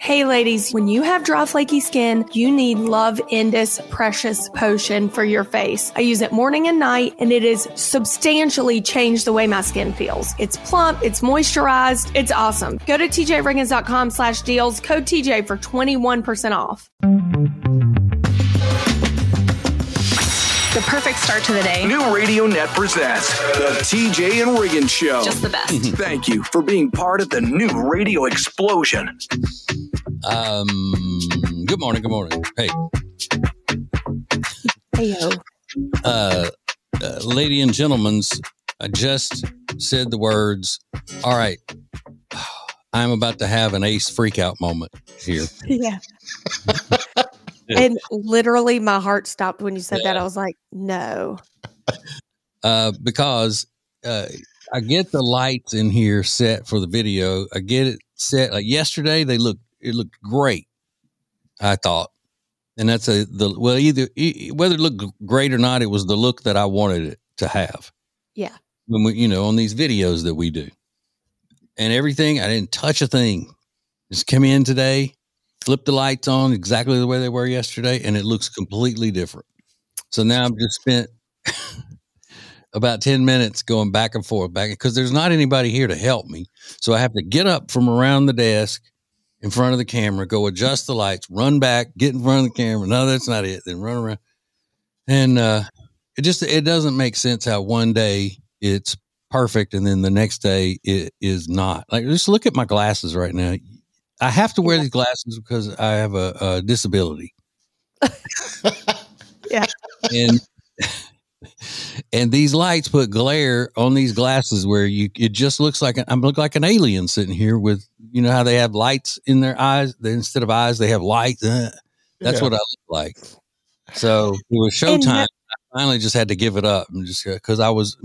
Hey ladies, when you have dry flaky skin, you need Love Indus Precious Potion for your face. I use it morning and night, and it has substantially changed the way my skin feels. It's plump, it's moisturized, it's awesome. Go to tjriggins.com/deals, code TJ for 21% off. The perfect start to the day. New Radio Net presents the TJ and Riggins Show. Just the best. Thank you for being part of the new radio explosion. Good morning. Hey. Heyo. Lady and gentlemen, I just said the words, all right, I'm about to have an ace freakout moment here. Yeah. And literally my heart stopped when you said that. I was like, no. Because I get the lights in here set for the video. I get it set. Like yesterday, it looked great, I thought. And that's whether it looked great or not, it was the look that I wanted it to have. Yeah. When we, on these videos that we do. And everything, I didn't touch a thing. Just come in today, flip the lights on exactly the way they were yesterday, and it looks completely different. So now I've just spent about 10 minutes going back and forth, because there's not anybody here to help me. So I have to get up from around the desk in front of the camera, go adjust the lights, run back, get in front of the camera. No, that's not it. Then run around. And it doesn't make sense how one day it's perfect and then the next day it is not. Like, just look at my glasses right now. I have to wear these glasses because I have a disability. Yeah. And these lights put glare on these glasses where it just looks like I look like an alien sitting here with, how they have lights in their eyes. Instead of eyes, they have lights. That's what I look like. So it was showtime. I finally just had to give it up, and just because I was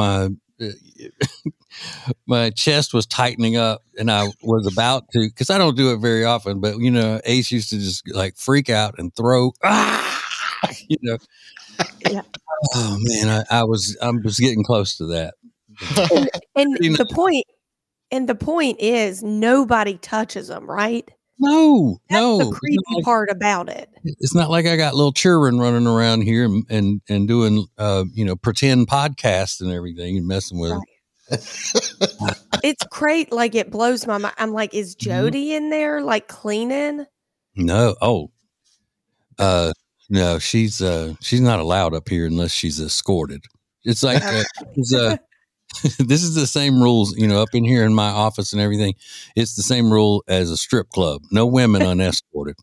my chest was tightening up, and I was about to, because I don't do it very often, but Ace used to just like freak out and throw. Yeah. Oh man, I'm just getting close to that. And the point is nobody touches them, right? No. That's the creepy part about it. It's not like I got little children running around here and doing pretend podcasts and everything and messing with them. It's great. Like, it blows my mind. I'm like, is Jody in there like cleaning? No. No, she's not allowed up here unless she's escorted. It's like this is the same rules, up in here in my office and everything. It's the same rule as a strip club. No women unescorted.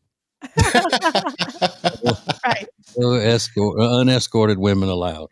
Right. No unescorted women allowed.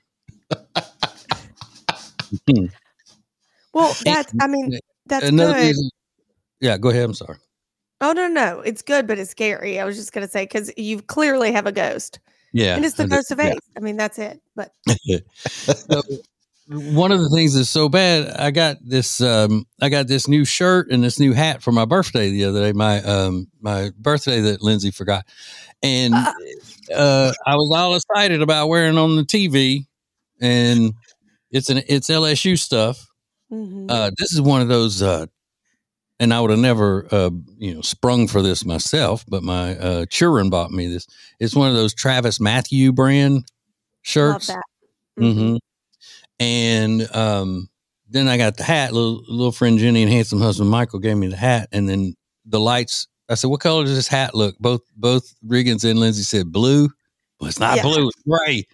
Well, that's another good. reason. Yeah, go ahead. I'm sorry. Oh, no. It's good, but it's scary. I was just going to say, because you clearly have a ghost. Yeah. And it's the ghost of Ace. Yeah. I mean, that's it. But so, one of the things that's so bad, I got this new shirt and this new hat for my birthday the other day, my birthday that Lindsay forgot. And I was all excited about wearing on the TV, and it's LSU stuff. Mm-hmm. This is one of those, and I would have never, sprung for this myself, but my children bought me this. It's one of those Travis Matthew brand shirts. Love that. Mm-hmm. And then I got the hat. Little friend Jenny and handsome husband Michael gave me the hat, and then the lights. I said, "What color does this hat look?" Both Riggins and Lindsay said blue. Well, it's not blue; it's gray.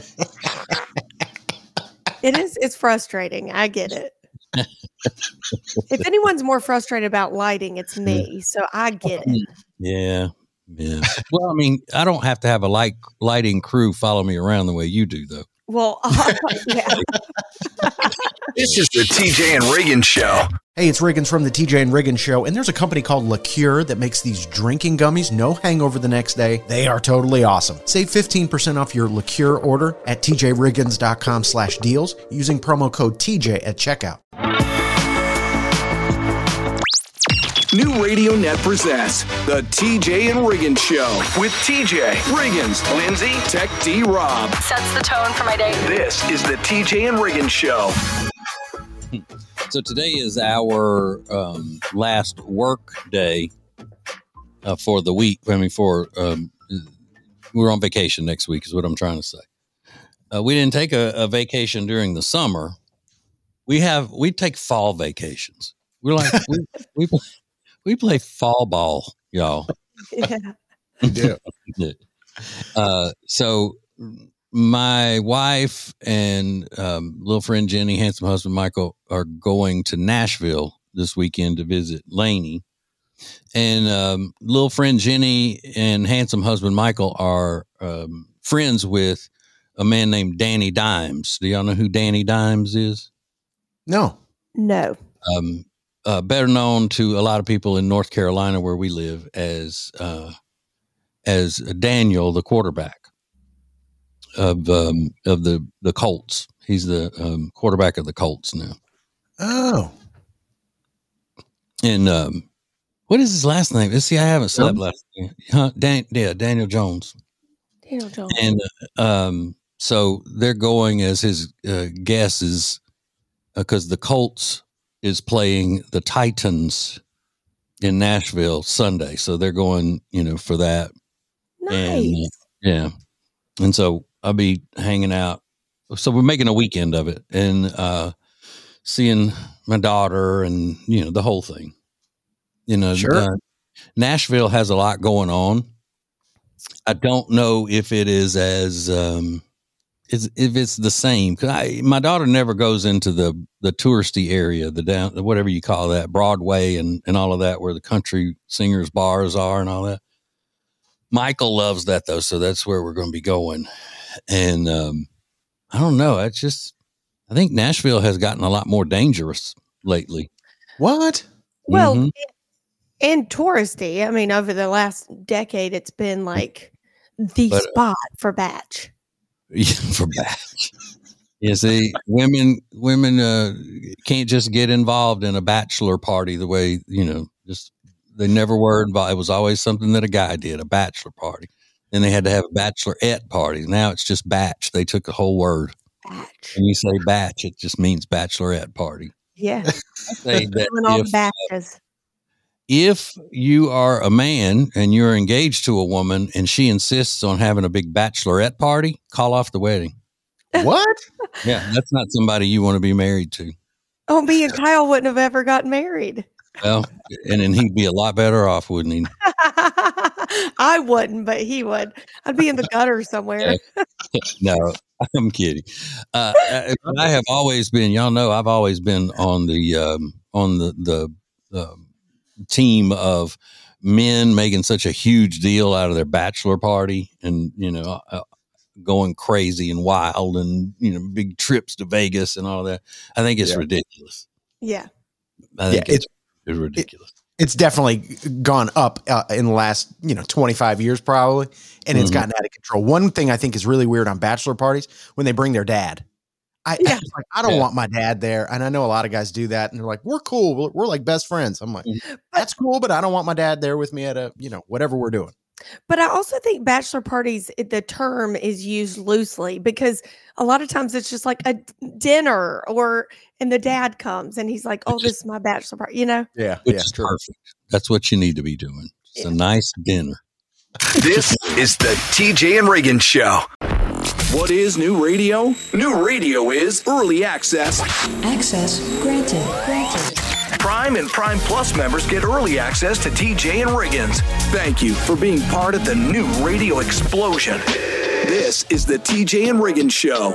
It is. It's frustrating. I get it. If anyone's more frustrated about lighting, it's me. So I get it. Yeah. Well, I mean, I don't have to have a lighting crew follow me around the way you do, though. Well, yeah. This is the TJ and Riggins Show. Hey, it's Riggins from the TJ and Riggins Show, and there's a company called Liqueur that makes these drinking gummies, no hangover the next day. They are totally awesome. Save 15% off your Liqueur order at tjriggins.com/deals using promo code TJ at checkout. New Radio Net presents the TJ and Riggins Show with TJ, Riggins, Lindsay, Tech D Rob. Sets the tone for my day. This is the TJ and Riggins Show. So today is our last work day for the week. I mean, we're on vacation next week is what I'm trying to say. We didn't take a vacation during the summer. We take fall vacations. We're like, we play fall ball, y'all. Yeah. We do. So my wife and little friend Jenny, handsome husband Michael, are going to Nashville this weekend to visit Lainey. And little friend Jenny and handsome husband Michael are friends with a man named Danny Dimes. Do y'all know who Danny Dimes is? No. No. Better known to a lot of people in North Carolina where we live as Daniel, the quarterback of the Colts. He's the quarterback of the Colts now. Oh. And what is his last name? See, I haven't slept last night. Huh? Daniel Jones. Daniel Jones. And so they're going as his guesses because the Colts is playing the Titans in Nashville Sunday. So they're going, for that. Nice. And, and so I'll be hanging out. So we're making a weekend of it and seeing my daughter and, the whole thing. Sure. Nashville has a lot going on. I don't know if it is as if it's the same because my daughter never goes into the touristy area, whatever you call that, Broadway and all of that, where the country singers bars are and all that. Michael loves that though, so that's where we're going to be going. And I don't know. I think Nashville has gotten a lot more dangerous lately. What? Well, and touristy. I mean, over the last decade, it's been like the spot for batch. Yeah, for batch. Yeah, see, women can't just get involved in a bachelor party the way, they never were involved. It was always something that a guy did, a bachelor party. Then they had to have a bachelorette party. Now it's just batch. They took the whole word. Batch. When you say batch, it just means bachelorette party. Yeah. I say that Doing all the batches. If you are a man and you're engaged to a woman and she insists on having a big bachelorette party, call off the wedding. What? Yeah, that's not somebody you want to be married to. Oh, me and Kyle wouldn't have ever gotten married. Well, and then he'd be a lot better off, wouldn't he? I wouldn't, but he would. I'd be in the gutter somewhere. No, I'm kidding. I have always been, y'all know, I've always been on the team of men making such a huge deal out of their bachelor party and, going crazy and wild and, big trips to Vegas and all that. I think it's ridiculous. Yeah. I think it's ridiculous. It's definitely gone up in the last, 25 years probably. And it's gotten out of control. One thing I think is really weird on bachelor parties when they bring their dad. I don't want my dad there. And I know a lot of guys do that. And they're like, we're cool. We're like best friends. I'm like, that's cool, but I don't want my dad there with me at whatever we're doing. But I also think bachelor parties, the term is used loosely because a lot of times it's just like a dinner and the dad comes and he's like, oh, this is my bachelor party, Yeah. Which is perfect. That's what you need to be doing. It's a nice dinner. This is the TJ and Reagan Show. What is new radio? New radio is early access. Access granted. Prime and Prime Plus members get early access to TJ and Riggins. Thank you for being part of the new radio explosion. This is the TJ and Riggins Show.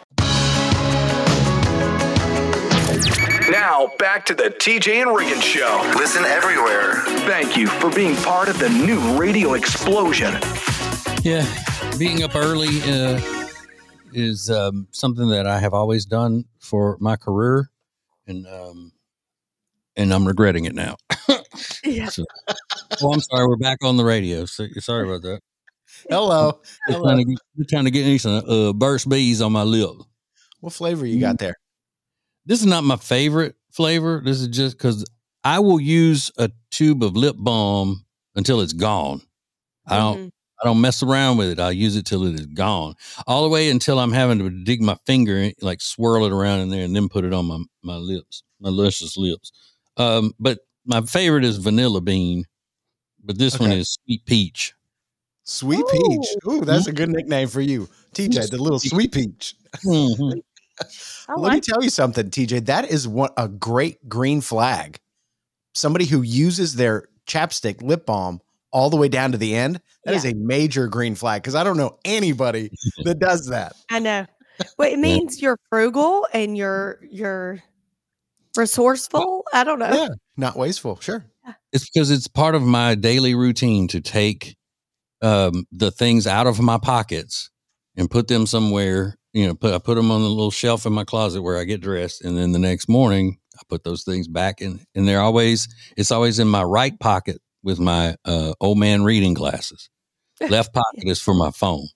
Now, back to the TJ and Riggins Show. Listen everywhere. Thank you for being part of the new radio explosion. Yeah, being up early is something that I have always done for my career, and I'm regretting it now. Yeah. I'm sorry, we're back on the radio. So, sorry about that. Hello. You're trying to get me some Burst Bees on my lip. What flavor you got there? This is not my favorite flavor. This is just because I will use a tube of lip balm until it's gone. I don't mess around with it. I'll use it till it is gone. All the way until I'm having to dig my finger, like swirl it around in there and then put it on my lips, my luscious lips. But my favorite is vanilla bean but this one is Sweet Peach. Sweet Peach. Ooh, that's a good nickname for you, TJ. The little Sweet Peach. Mm-hmm. Let me tell you something, TJ. That is a great green flag. Somebody who uses their chapstick lip balm all the way down to the end. That is a major green flag because I don't know anybody that does that. I know. Well, it means you're frugal and you're resourceful. I don't know. Yeah, not wasteful. Sure. It's because it's part of my daily routine to take the things out of my pockets and put them somewhere. I put them on the little shelf in my closet where I get dressed, and then the next morning I put those things back in, and it's always in my right pocket with my old man reading glasses. Left pocket is for my phone.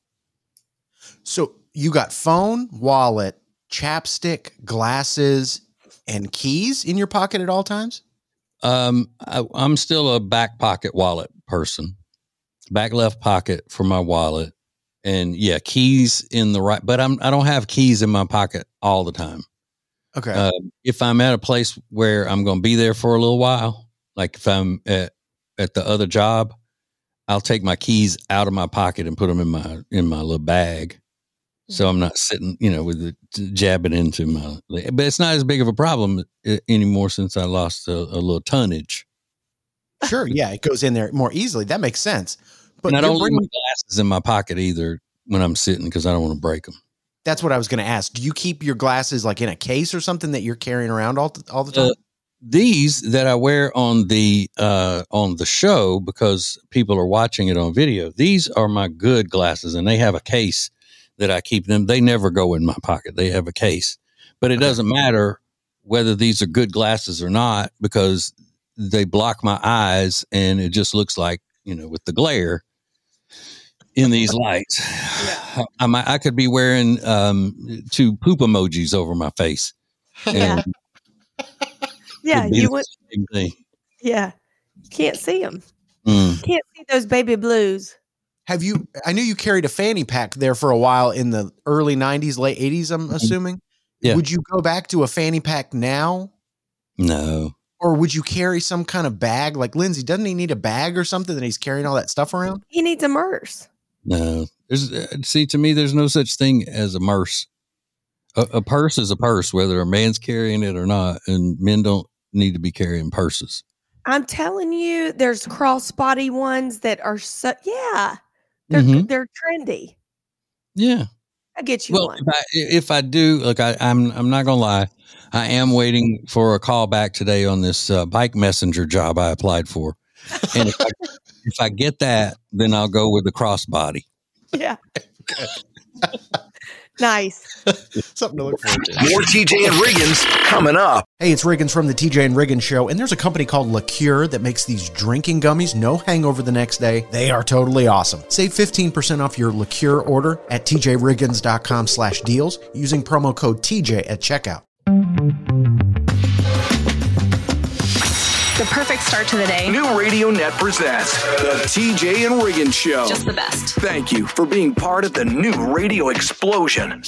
So you got phone, wallet, chapstick, glasses, and keys in your pocket at all times? I'm still a back pocket wallet person. Back left pocket for my wallet. And keys in the right, but I don't have keys in my pocket all the time. Okay. If I'm at a place where I'm going to be there for a little while, like if I'm at the other job, I'll take my keys out of my pocket and put them in my little bag. So I'm not sitting, with it jabbing into my, but it's not as big of a problem anymore since I lost a little tonnage. Sure. Yeah. It goes in there more easily. That makes sense. But and I don't leave my glasses in my pocket either when I'm sitting because I don't want to break them. That's what I was going to ask. Do you keep your glasses like in a case or something that you're carrying around all the time? These that I wear on the show because people are watching it on video. These are my good glasses, and they have a case that I keep them. They never go in my pocket. They have a case, but it doesn't matter whether these are good glasses or not because they block my eyes, and it just looks like with the glare in these lights. Yeah. I could be wearing 2 poop emojis over my face. Yeah. Yeah, you would. Same thing. Yeah, you can't see them. Can't see those baby blues. I knew you carried a fanny pack there for a while in the early 90s, late 80s, I'm assuming. Yeah. Would you go back to a fanny pack now? No. Or would you carry some kind of bag? Like Lindsay, doesn't he need a bag or something that he's carrying all that stuff around? He needs a purse. No. To me, there's no such thing as a purse. A purse is a purse, whether a man's carrying it or not, and men don't need to be carrying purses. I'm telling you, there's crossbody ones that are they're trendy. Yeah, I get you one. If I do, look, I'm not gonna lie, I am waiting for a call back today on this bike messenger job I applied for, and if I get that, then I'll go with the crossbody. Yeah. Nice. Something to look forward to. More TJ and Riggins coming up. Hey, it's Riggins from the TJ and Riggins Show, and there's a company called Liqueur that makes these drinking gummies, no hangover the next day. They are totally awesome. Save 15% off your Liqueur order at tjriggins.com/deals using promo code TJ at checkout. The perfect start to the day. New Radio Net presents the TJ and Riggins Show. Just the best. Thank you for being part of the new radio explosion.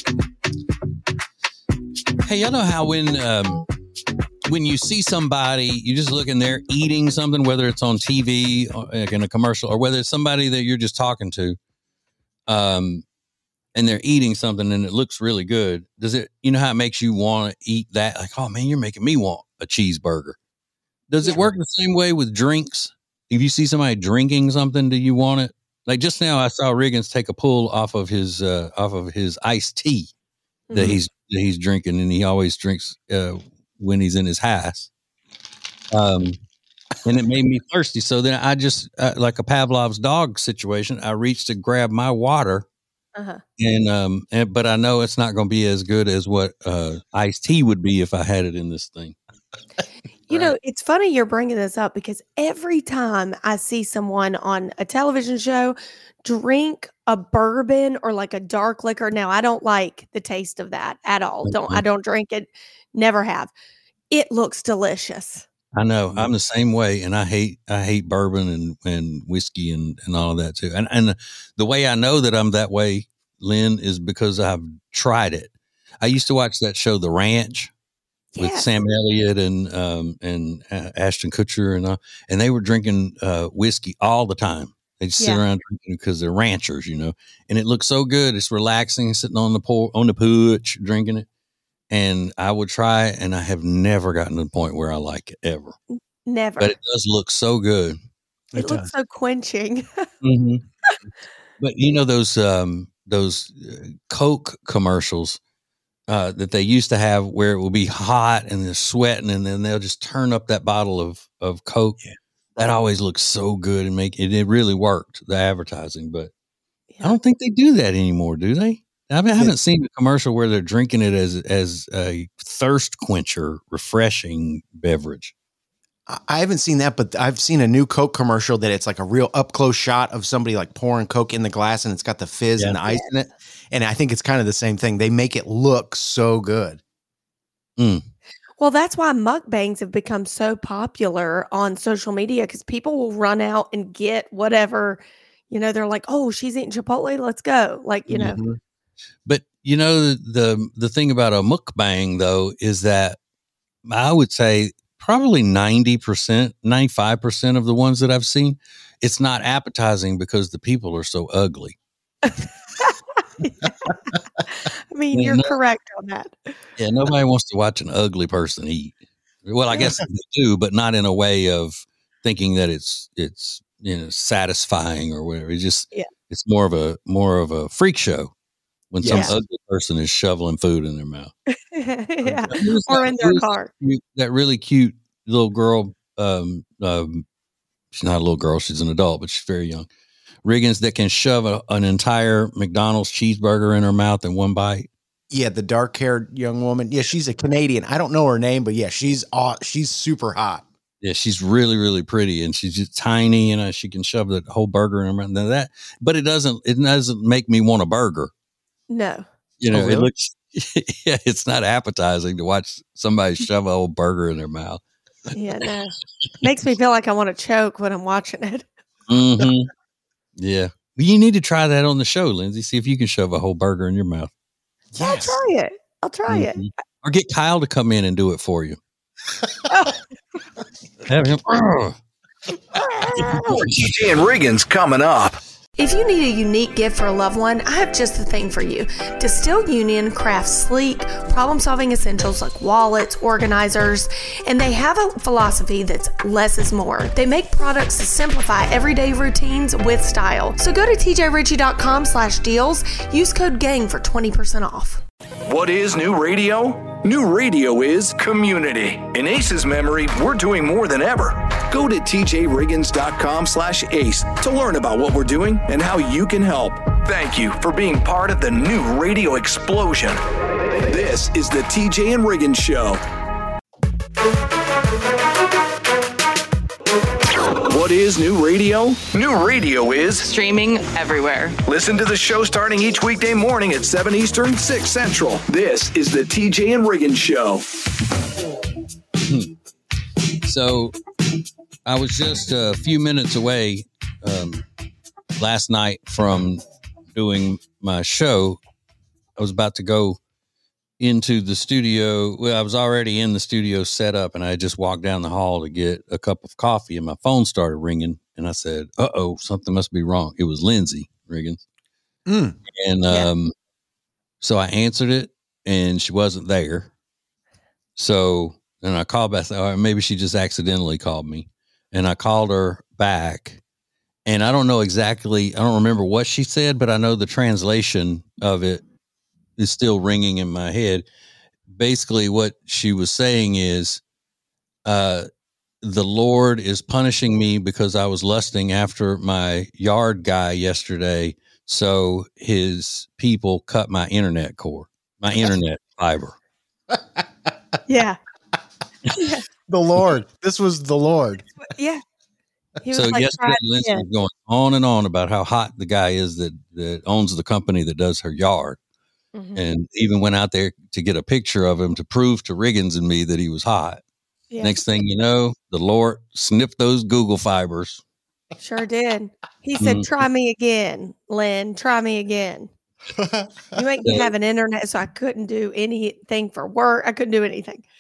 Hey, y'all know how when you see somebody, you just look and they're eating something, whether it's on TV or like in a commercial, or whether it's somebody that you're just talking to, and they're eating something and it looks really good. Does it? You know how it makes you want to eat that? Like, oh man, you're making me want a cheeseburger. Does it work the same way with drinks? If you see somebody drinking something, do you want it? Like just now, I saw Riggins take a pull off of his iced tea that he's drinking, and he always drinks when he's in his house. And it made me thirsty. So then I just like a Pavlov's dog situation. I reached to grab my water, but I know it's not going to be as good as what iced tea would be if I had it in this thing. You know, it's funny you're bringing this up because every time I see someone on a television show drink a bourbon or like a dark liquor, now I don't like the taste of that at all. I don't drink it. Never have. It looks delicious. I know. I'm the same way, and I hate bourbon and whiskey and all of that too. And the way I know that I'm that way, Lynn, is because I've tried it. I used to watch that show, The Ranch. with Sam Elliott and Ashton Kutcher and they were drinking whiskey all the time. They just sit around drinking because they're ranchers, and it looks so good. It's relaxing, sitting on the porch, drinking it. And I would try, and I have never gotten to the point where I like it ever. Never. But it does look so good. It looks so quenching. Mm-hmm. But those Coke commercials that they used to have where it will be hot and they're sweating, and then they'll just turn up that bottle of Coke. Yeah. That always looks so good and it really worked, the advertising. But I don't think they do that anymore, do they? I haven't seen a commercial where they're drinking it as a thirst quencher, refreshing beverage. I haven't seen that, but I've seen a new Coke commercial that it's like a real up close shot of somebody like pouring Coke in the glass, and it's got the fizz and the ice in it. And I think it's kind of the same thing. They make it look so good. Mm. Well, that's why mukbangs have become so popular on social media, because people will run out and get whatever, they're like, oh, she's eating Chipotle, let's go. Like, Mm-hmm. But the thing about a mukbang though is that I would say probably 90%, 95% of the ones that I've seen, it's not appetizing because the people are so ugly. I mean, you're correct on that. Yeah, nobody wants to watch an ugly person eat. Well, I guess they do, but not in a way of thinking that it's satisfying or whatever. It's more of a freak show when some ugly person is shoveling food in their mouth. Or in their car. That really cute little girl. She's not a little girl; she's an adult, but she's very young. Riggins, that can shove an entire McDonald's cheeseburger in her mouth in one bite. Yeah, the dark-haired young woman. Yeah, she's a Canadian. I don't know her name, but yeah, she's super hot. Yeah, she's really, really pretty, and she's just tiny, and she can shove the whole burger in her mouth. But it doesn't make me want a burger. No, It looks. Yeah, it's not appetizing to watch somebody shove a whole burger in their mouth. Yeah, no, makes me feel like I want to choke when I'm watching it. Mm-hmm. Yeah. You need to try that on the show, Lindsay. See if you can shove a whole burger in your mouth. Yes. I'll try it. Or get Kyle to come in and do it for you. Have him. TJ and Riggins coming up. If you need a unique gift for a loved one, I have just the thing for you. Distill Union crafts sleek, problem-solving essentials like wallets, organizers, and they have a philosophy that's less is more. They make products to simplify everyday routines with style. So go to tjritchie.com/deals. Use code GANG for 20% off. What is new radio? New radio is community. In ACE's memory, we're doing more than ever. Go to tjriggins.com/ace to learn about what we're doing and how you can help. Thank you for being part of the new radio explosion. This is the TJ and Riggins Show. What is new radio? New radio is streaming everywhere. Listen to the show starting each weekday morning at 7 Eastern, 6 Central. This is the TJ and Riggins Show. So I was just a few minutes away last night from doing my show. I was about to go into the studio. Well, I was already in the studio set up, and I just walked down the hall to get a cup of coffee, and my phone started ringing, and I said, uh-oh, something must be wrong. It was Lindsay Riggins. And so I answered it, and she wasn't there. So then I called back. All right, maybe she just accidentally called me. And I called her back, and I don't remember what she said, but I know the translation of it is still ringing in my head. Basically, what she was saying is, the Lord is punishing me because I was lusting after my yard guy yesterday. So his people cut my internet fiber. Yeah. The Lord. This was the Lord. Yeah. So yesterday, Lindsay was going on and on about how hot the guy is that owns the company that does her yard. Mm-hmm. And even went out there to get a picture of him to prove to Riggins and me that he was hot. Yeah. Next thing you know, the Lord sniffed those Google fibers. Sure did. He said, try me again, Lynn. Try me again. You ain't have an internet, so I couldn't do anything for work. I couldn't do anything.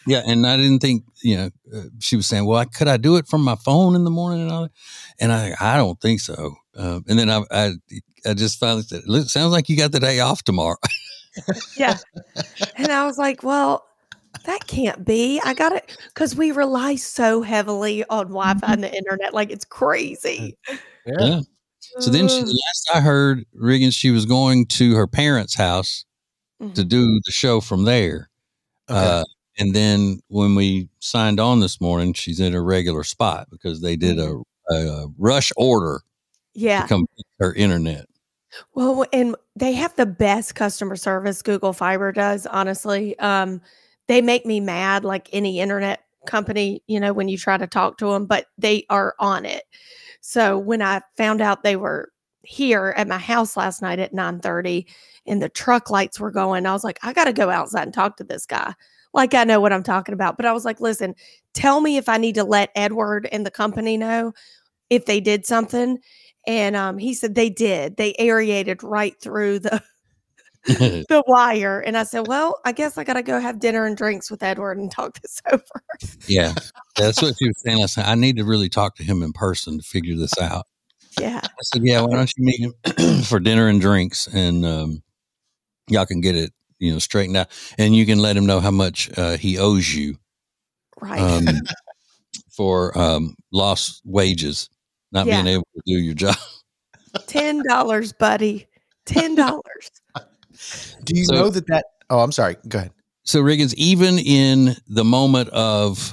Yeah, and I didn't think, she was saying, well, could I do it from my phone in the morning and all that? And I don't think so. And then I just finally said, it sounds like you got the day off tomorrow. Yeah. And I was like, well, that can't be. I got it because we rely so heavily on Wi-Fi and the internet. Like, it's crazy. Yeah. So then last I heard, Riggins, she was going to her parents' house to do the show from there. Okay. And then when we signed on this morning, she's in her regular spot because they did a rush order to come fix her internet. Well, and they have the best customer service. Google Fiber does, honestly. They make me mad like any internet company, when you try to talk to them, but they are on it. So when I found out they were here at my house last night at 9:30 and the truck lights were going, I was like, I got to go outside and talk to this guy. Like, I know what I'm talking about. But I was like, listen, tell me if I need to let Edward and the company know if they did something. And he said they did. They aerated right through the the wire. And I said, well, I guess I got to go have dinner and drinks with Edward and talk this over. Yeah, that's what she was saying last night. I need to really talk to him in person to figure this out. Yeah. I said, yeah, why don't you meet him for dinner and drinks, and y'all can get it, straightened out, and you can let him know how much he owes you, Right. for lost wages, not being able to do your job. $10, buddy. $10. Do you know that? Oh, I'm sorry. Go ahead. So Riggins, even in the moment of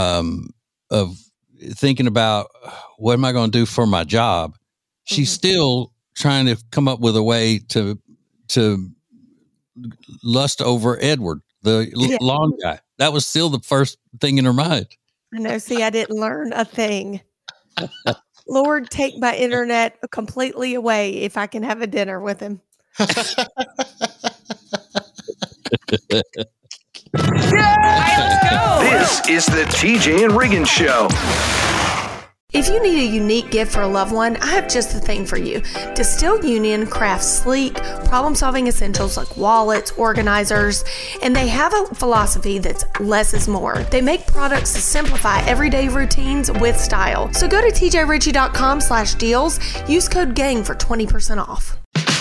thinking about what am I going to do for my job, she's still trying to come up with a way to lust over Edward, the lawn guy. That was still the first thing in her mind. I know. See, I didn't learn a thing. Lord, take my internet completely away if I can have a dinner with him. This is the TJ and Riggins Show. If you need a unique gift for a loved one, I have just the thing for you. Distill Union crafts sleek, problem-solving essentials like wallets, organizers, and they have a philosophy that's less is more. They make products to simplify everyday routines with style. So go to tjritchie.com/deals. Use code GANG for 20% off.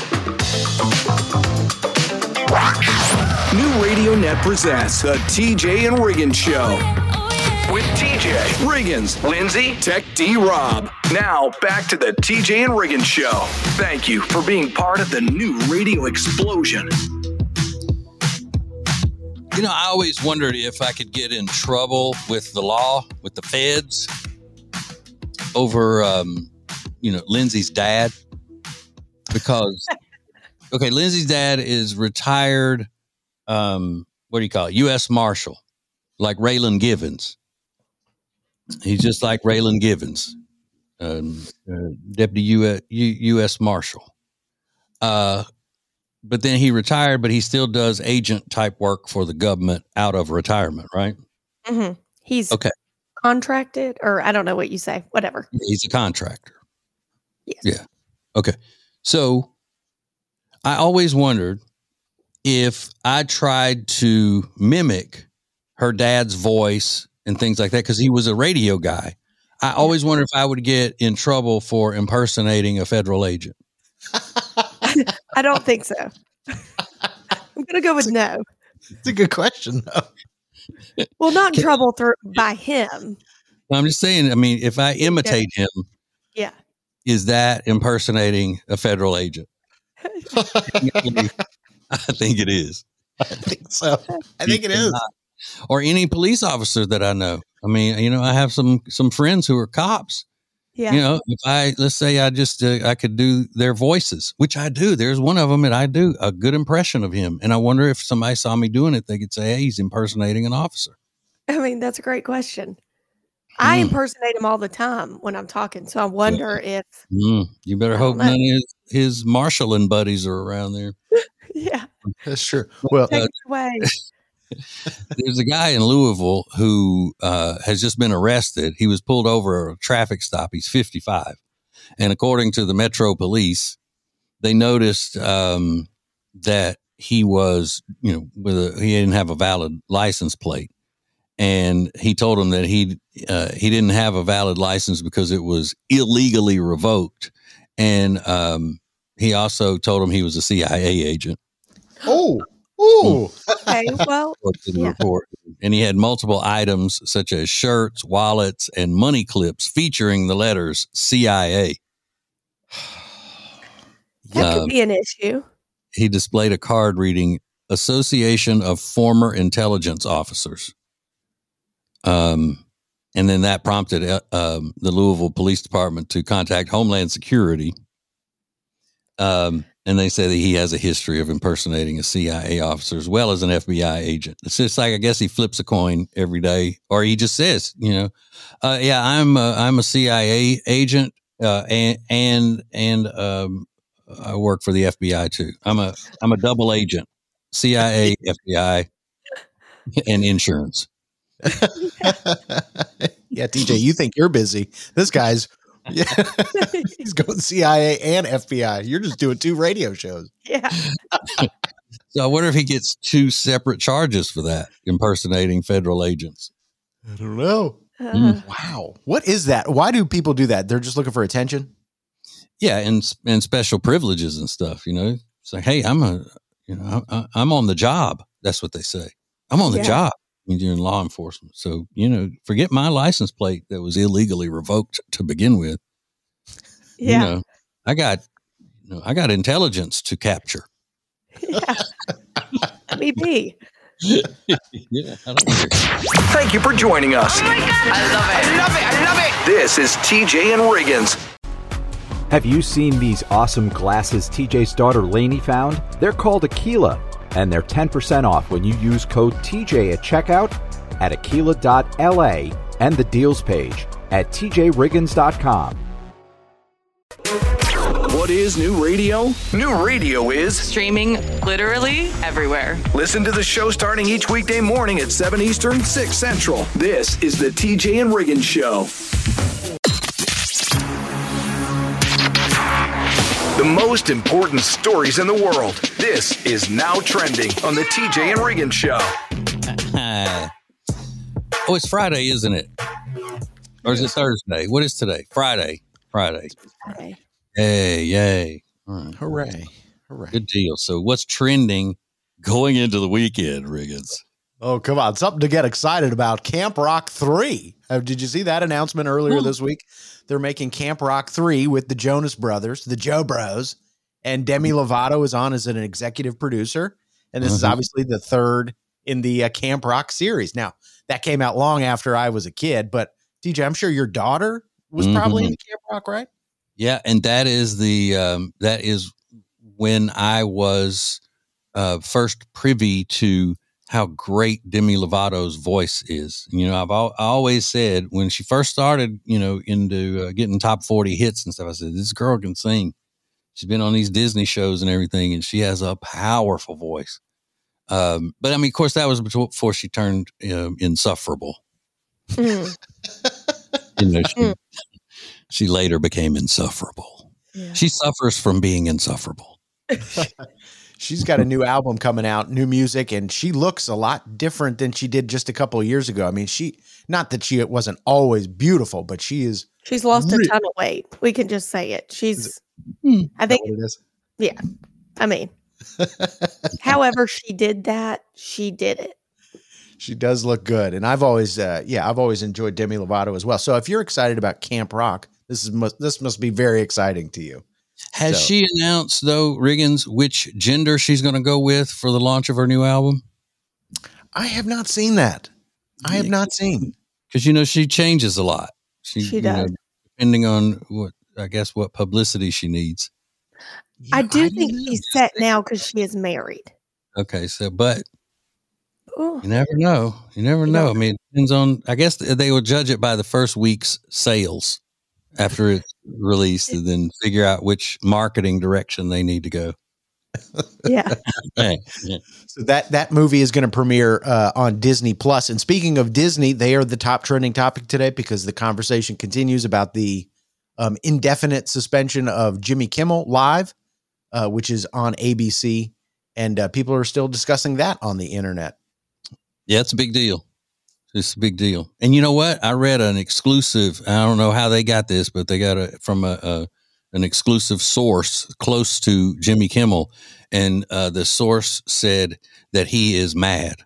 New Radio Net presents the TJ and Riggins Show. With TJ, Riggins, Lindsay, Tech D Rob. Now back to the TJ and Riggins Show. Thank you for being part of the new radio explosion. I always wondered if I could get in trouble with the law, with the feds, over, Lindsay's dad. Because, Lindsay's dad is retired, U.S. Marshal, like Raylan Givens. He's just like Raylan Givens, Deputy U.S. Marshal. But then he retired, but he still does agent type work for the government out of retirement, right? Mm-hmm. He's contracted, or I don't know what you say, whatever. He's a contractor. Yes. Yeah. Okay. So I always wondered if I tried to mimic her dad's voice and things like that, because he was a radio guy. I always wonder if I would get in trouble for impersonating a federal agent. I don't think so. I'm going to go with no. It's a good question, though. Well, not in trouble by him. I'm just saying, if I imitate him, is that impersonating a federal agent? I think it is. I think so. I think it is. Or any police officer that I know. I have some friends who are cops. Yeah. Let's say I could do their voices, which I do. There's one of them that I do a good impression of him. And I wonder if somebody saw me doing it, they could say, hey, he's impersonating an officer. That's a great question. I impersonate him all the time when I'm talking. So I wonder if. You better hope none of his marshalling buddies are around there. Yeah. That's true. Well, take it away. There's a guy in Louisville who has just been arrested. He was pulled over a traffic stop. He's 55. And according to the Metro Police, they noticed that he was, he didn't have a valid license plate. and he told him that he didn't have a valid license because it was illegally revoked, and he also told him he was a CIA agent. Ooh. Okay, well, yeah. Report. And he had multiple items such as shirts, wallets, and money clips featuring the letters CIA. That could be an issue. He displayed a card reading Association of Former Intelligence Officers. And then that prompted the Louisville Police Department to contact Homeland Security. And they say that he has a history of impersonating a CIA officer as well as an FBI agent. It's just like, I guess he flips a coin every day, or he just says, yeah, I'm a CIA agent, and I work for the FBI too. I'm a double agent, CIA, FBI, and insurance. Yeah, TJ, you think you're busy. This guy's, he's going CIA and FBI. You're just doing 2 radio shows. Yeah. So I wonder if he gets 2 separate charges for that, impersonating federal agents. I don't know. Wow. What is that? Why do people do that? They're just looking for attention? Yeah, and special privileges and stuff, It's like, hey, I'm on the job. That's what they say. I'm on the job. When you're in law enforcement. So, forget my license plate that was illegally revoked to begin with. Yeah. I got intelligence to capture. Yeah. Let me be. Yeah. Thank you for joining us. Oh my God. I love it. This is TJ and Riggins. Have you seen these awesome glasses TJ's daughter Lainey found? They're called Aquila, and they're 10% off when you use code TJ at checkout at aquila.la and the deals page at tjriggins.com. What is new radio? New radio is Streaming literally everywhere. listen to the show starting each weekday morning at 7 Eastern, 6 Central. This is the TJ and Riggins Show. The most important stories in the world. This is Now Trending on the TJ and Riggins Show. Oh, it's Friday, isn't it? Or is it Thursday? What is today? Friday. Okay. Yay. All right. Hooray. Good deal. So what's trending going into the weekend, Riggins? Oh, come on. Something to get excited about. Camp Rock 3. Did you see that announcement earlier this week? They're making Camp Rock 3 with the Jonas Brothers, the Joe Bros, and Demi Lovato is on as an executive producer. And this is obviously the 3rd in the Camp Rock series. Now, that came out long after I was a kid, but DJ, I'm sure your daughter was probably in Camp Rock, right? Yeah, and that is that is when I was first privy to how great Demi Lovato's voice is. I always said when she first started, into getting top 40 hits and stuff, I said, this girl can sing. She's been on these Disney shows and everything, and she has a powerful voice. But I mean, of course, that was before she turned insufferable. She later became insufferable. Yeah. She suffers from being insufferable. She's got a new album coming out, new music, and she looks a lot different than she did just a couple of years ago. I mean, not that she wasn't always beautiful, but she's lost a ton of weight. We can just say it. I think it is. Yeah. I mean, however she did that, she did it. She does look good. And I've always enjoyed Demi Lovato as well. So if you're excited about Camp Rock, this must be very exciting to you. Has she announced, though, Riggins, which gender she's going to go with for the launch of her new album? I have not seen that. I have not seen. Because, she changes a lot. She does. Depending on what publicity she needs. Yeah, I do think she's set now because she is married. Okay, but you never know. You never know. I mean, it depends on, I guess they will judge it by the first week's sales after it's released and then figure out which marketing direction they need to go. Yeah. Yeah. So that movie is going to premiere on Disney Plus. And speaking of Disney, they are the top trending topic today because the conversation continues about the indefinite suspension of Jimmy Kimmel Live, which is on ABC. And people are still discussing that on the internet. Yeah, it's a big deal. It's a big deal. And you know what? I read an exclusive. I don't know how they got this, but they got it from an exclusive source close to Jimmy Kimmel. And the source said that he is mad.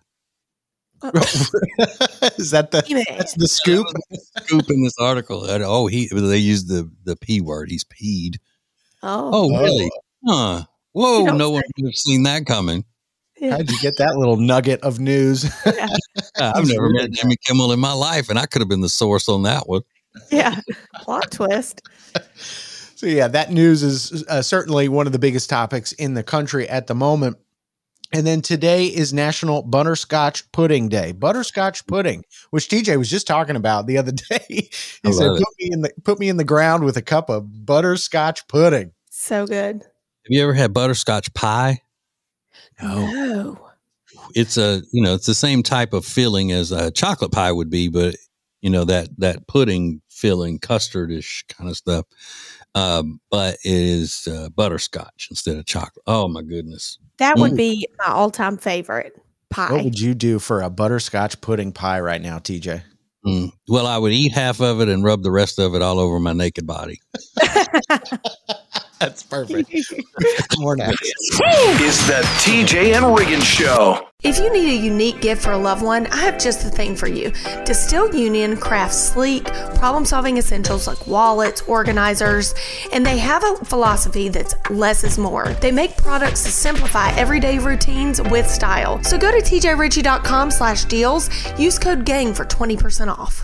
Is that that's the scoop? Scoop in this article. They used the P word. He's peed. Oh, really? Huh. Whoa, no one would have seen that coming. How'd you get that little nugget of news? I've never met Jimmy Kimmel in my life, and I could have been the source on that one. Yeah. Plot twist. So, yeah, that news is certainly one of the biggest topics in the country at the moment. And then today is National Butterscotch Pudding Day. Butterscotch pudding, which TJ was just talking about the other day. He said, put me in the ground with a cup of butterscotch pudding. So good. Have you ever had butterscotch pie? No. It's it's the same type of filling as a chocolate pie would be, but that pudding filling, custardish kind of stuff. But it is butterscotch instead of chocolate. Oh my goodness. That would be my all-time favorite pie. What would you do for a butterscotch pudding pie right now, TJ? Well, I would eat half of it and rub the rest of it all over my naked body. That's perfect. More next. Is the TJ and Riggins Show. If you need a unique gift for a loved one, I have just the thing for you. Distill Union crafts sleek, problem-solving essentials like wallets, organizers, and they have a philosophy that's less is more. They make products to simplify everyday routines with style. So go to tjritchie.com/deals, use code GANG for 20% off.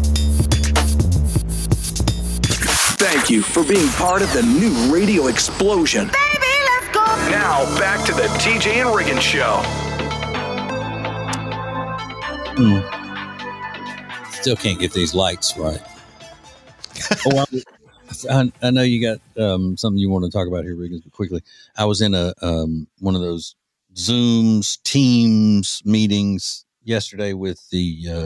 Thank you for being part of the new radio explosion. Baby, let's go! Now, back to the TJ and Riggins Show. Still can't get these lights right. I know you got something you want to talk about here, Riggins, but quickly. I was in a one of those Zooms, Teams meetings yesterday with the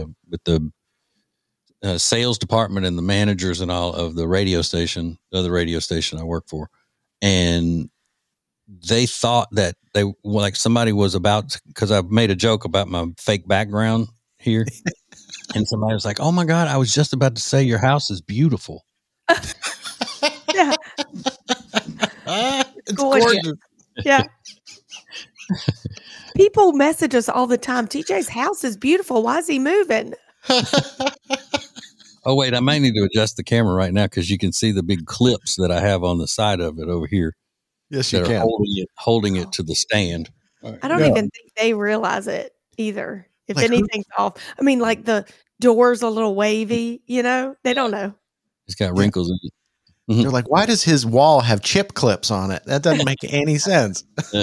sales department and the managers and all of the other radio station I work for. And they thought that somebody was about, because I made a joke about my fake background here. And somebody was like, "Oh my God, I was just about to say your house is beautiful." Yeah. It's gorgeous. Yeah. People message us all the time. TJ's house is beautiful. Why is he moving? Oh, wait, I might need to adjust the camera right now because you can see the big clips that I have on the side of it over here. Yes, you can. Holding it to the stand. I don't even think they realize it either. If anything's off. I mean, like the door's a little wavy, they don't know. It's got wrinkles in it. They're like, why does his wall have chip clips on it? That doesn't make any sense.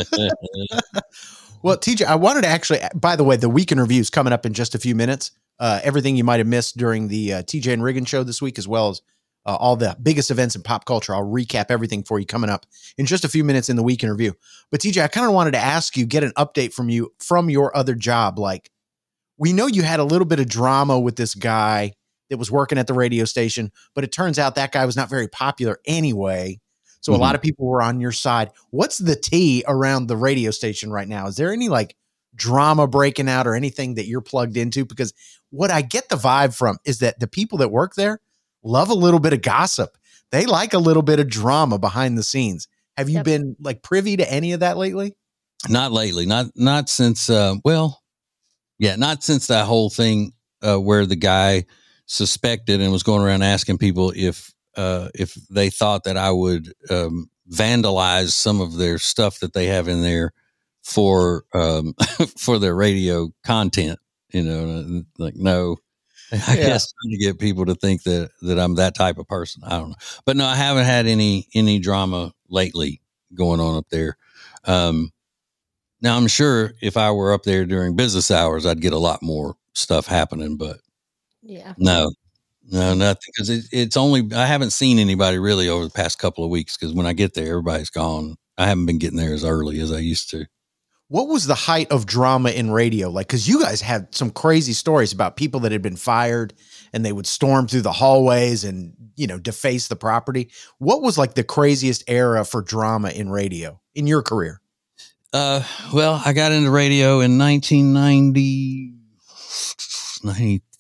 Well, TJ, I wanted to actually, by the way, the week in review is coming up in just a few minutes. Everything you might have missed during the TJ and Riggins show this week, as well as all the biggest events in pop culture. I'll recap everything for you coming up in just a few minutes in the week in review. But TJ, I kind of wanted to ask you, get an update from you from your other job. Like, we know you had a little bit of drama with this guy that was working at the radio station, but it turns out that guy was not very popular anyway. So a lot of people were on your side. What's the tea around the radio station right now? Is there any drama breaking out or anything that you're plugged into? Because what I get the vibe from is that the people that work there love a little bit of gossip. They like a little bit of drama behind the scenes. Have you been privy to any of that lately? Not lately. Not since, not since that whole thing where the guy suspected and was going around asking people if they thought that I would vandalize some of their stuff that they have in there for their radio content, no, I guess trying to get people to think that I'm that type of person. I don't know, but no, I haven't had any drama lately going on up there. Now I'm sure if I were up there during business hours, I'd get a lot more stuff happening, but no, nothing. Because it's only, I haven't seen anybody really over the past couple of weeks. Because when I get there, everybody's gone. I haven't been getting there as early as I used to. What was the height of drama in radio? Because you guys had some crazy stories about people that had been fired and they would storm through the hallways and, deface the property. What was the craziest era for drama in radio in your career? Well, I got into radio in 1993,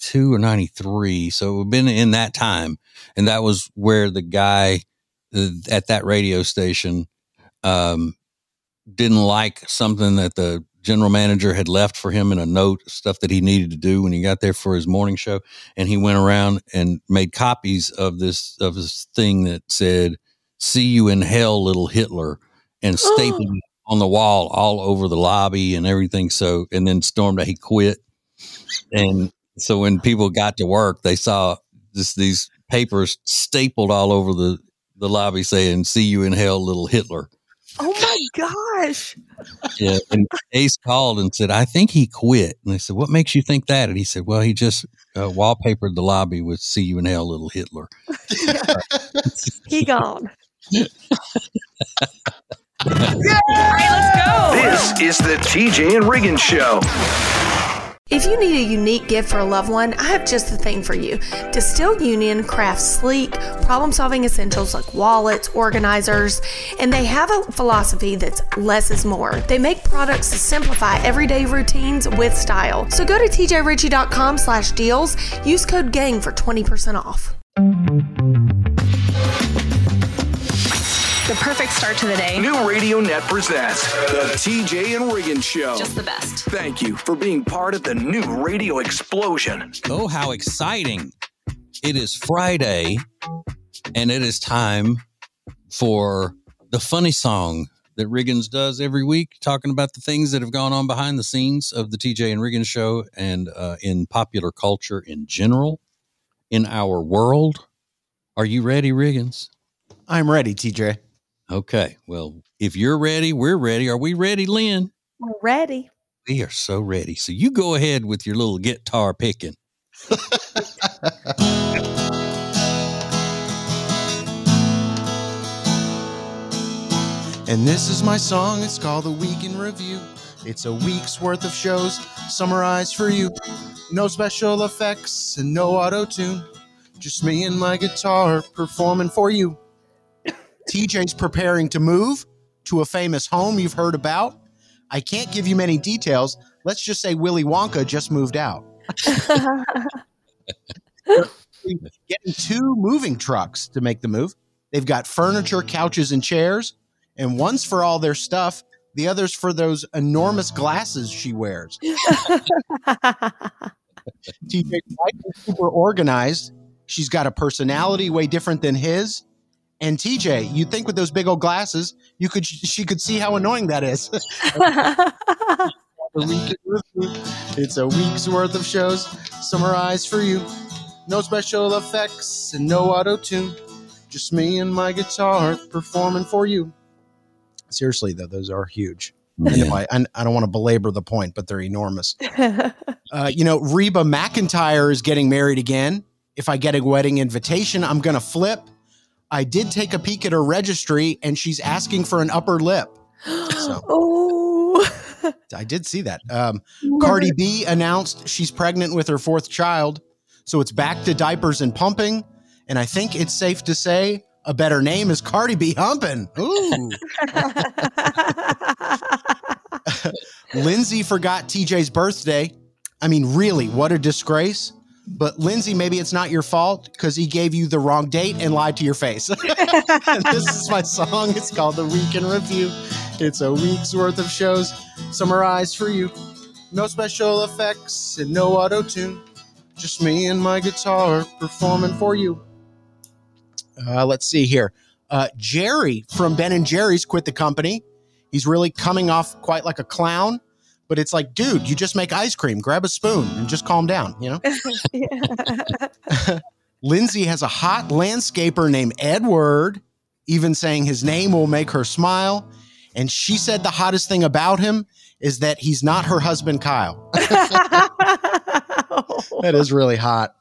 92 or 93. So we've been in that time. And that was where the guy at that radio station didn't like something that the general manager had left for him in a note, stuff that he needed to do when he got there for his morning show. And he went around and made copies of this thing that said, "See you in hell, little Hitler," and stapled it on the wall all over the lobby and everything. So, and then stormed out, he quit. And so when people got to work, they saw these papers stapled all over the lobby saying, "See you in hell, little Hitler." Oh my gosh. Yeah. And Ace called and said, "I think he quit." And they said, "What makes you think that?" And he said, "Well, he just wallpapered the lobby with "See you in hell, little Hitler." He gone. All right, let's go. This is the TJ and Riggins Show. If you need a unique gift for a loved one, I have just the thing for you. Distill Union crafts sleek, problem-solving essentials like wallets, organizers, and they have a philosophy that's less is more. They make products to simplify everyday routines with style. So go to tjritchie.com/deals. Use code GANG for 20% off. The perfect start to the day. New Radio Net presents the TJ and Riggins Show. Just the best. Thank you for being part of the new radio explosion. Oh, how exciting. It is Friday, and it is time for the funny song that Riggins does every week, talking about the things that have gone on behind the scenes of the TJ and Riggins Show and in popular culture in general, in our world. Are you ready, Riggins? I'm ready, TJ. Okay. Well, if you're ready, we're ready. Are we ready, Lynn? We're ready. We are so ready. So you go ahead with your little guitar picking. And this is my song. It's called The Week in Review. It's a week's worth of shows summarized for you. No special effects and no auto-tune. Just me and my guitar performing for you. TJ's preparing to move to a famous home you've heard about. I can't give you many details. Let's just say Willy Wonka just moved out. Getting 2 moving trucks to make the move. They've got furniture, couches, and chairs. And one's for all their stuff. The other's for those enormous glasses she wears. TJ's wife is super organized. She's got a personality way different than his. And TJ, you'd think with those big old glasses, she could see how annoying that is. It's a week's worth of shows summarized for you. No special effects and no auto-tune. Just me and my guitar performing for you. Seriously, though, those are huge. Yeah. I don't want to belabor the point, but they're enormous. Reba McEntire is getting married again. If I get a wedding invitation, I'm going to flip. I did take a peek at her registry, and she's asking for an upper lip. So, Oh. I did see that. Cardi B announced she's pregnant with her 4th child. So it's back to diapers and pumping. And I think it's safe to say a better name is Cardi B humping. Ooh. Lindsay forgot TJ's birthday. I mean, really, what a disgrace. But Lindsay, maybe it's not your fault because he gave you the wrong date and lied to your face. And this is my song. It's called The Week in Review. It's a week's worth of shows summarized for you. No special effects and no auto-tune. Just me and my guitar performing for you. Let's see here. Jerry from Ben & Jerry's quit the company. He's really coming off quite like a clown. But it's like, dude, you just make ice cream. Grab a spoon and just calm down, you know? Lindsay has a hot landscaper named Edward, even saying his name will make her smile. And she said the hottest thing about him is that he's not her husband, Kyle. That is really hot.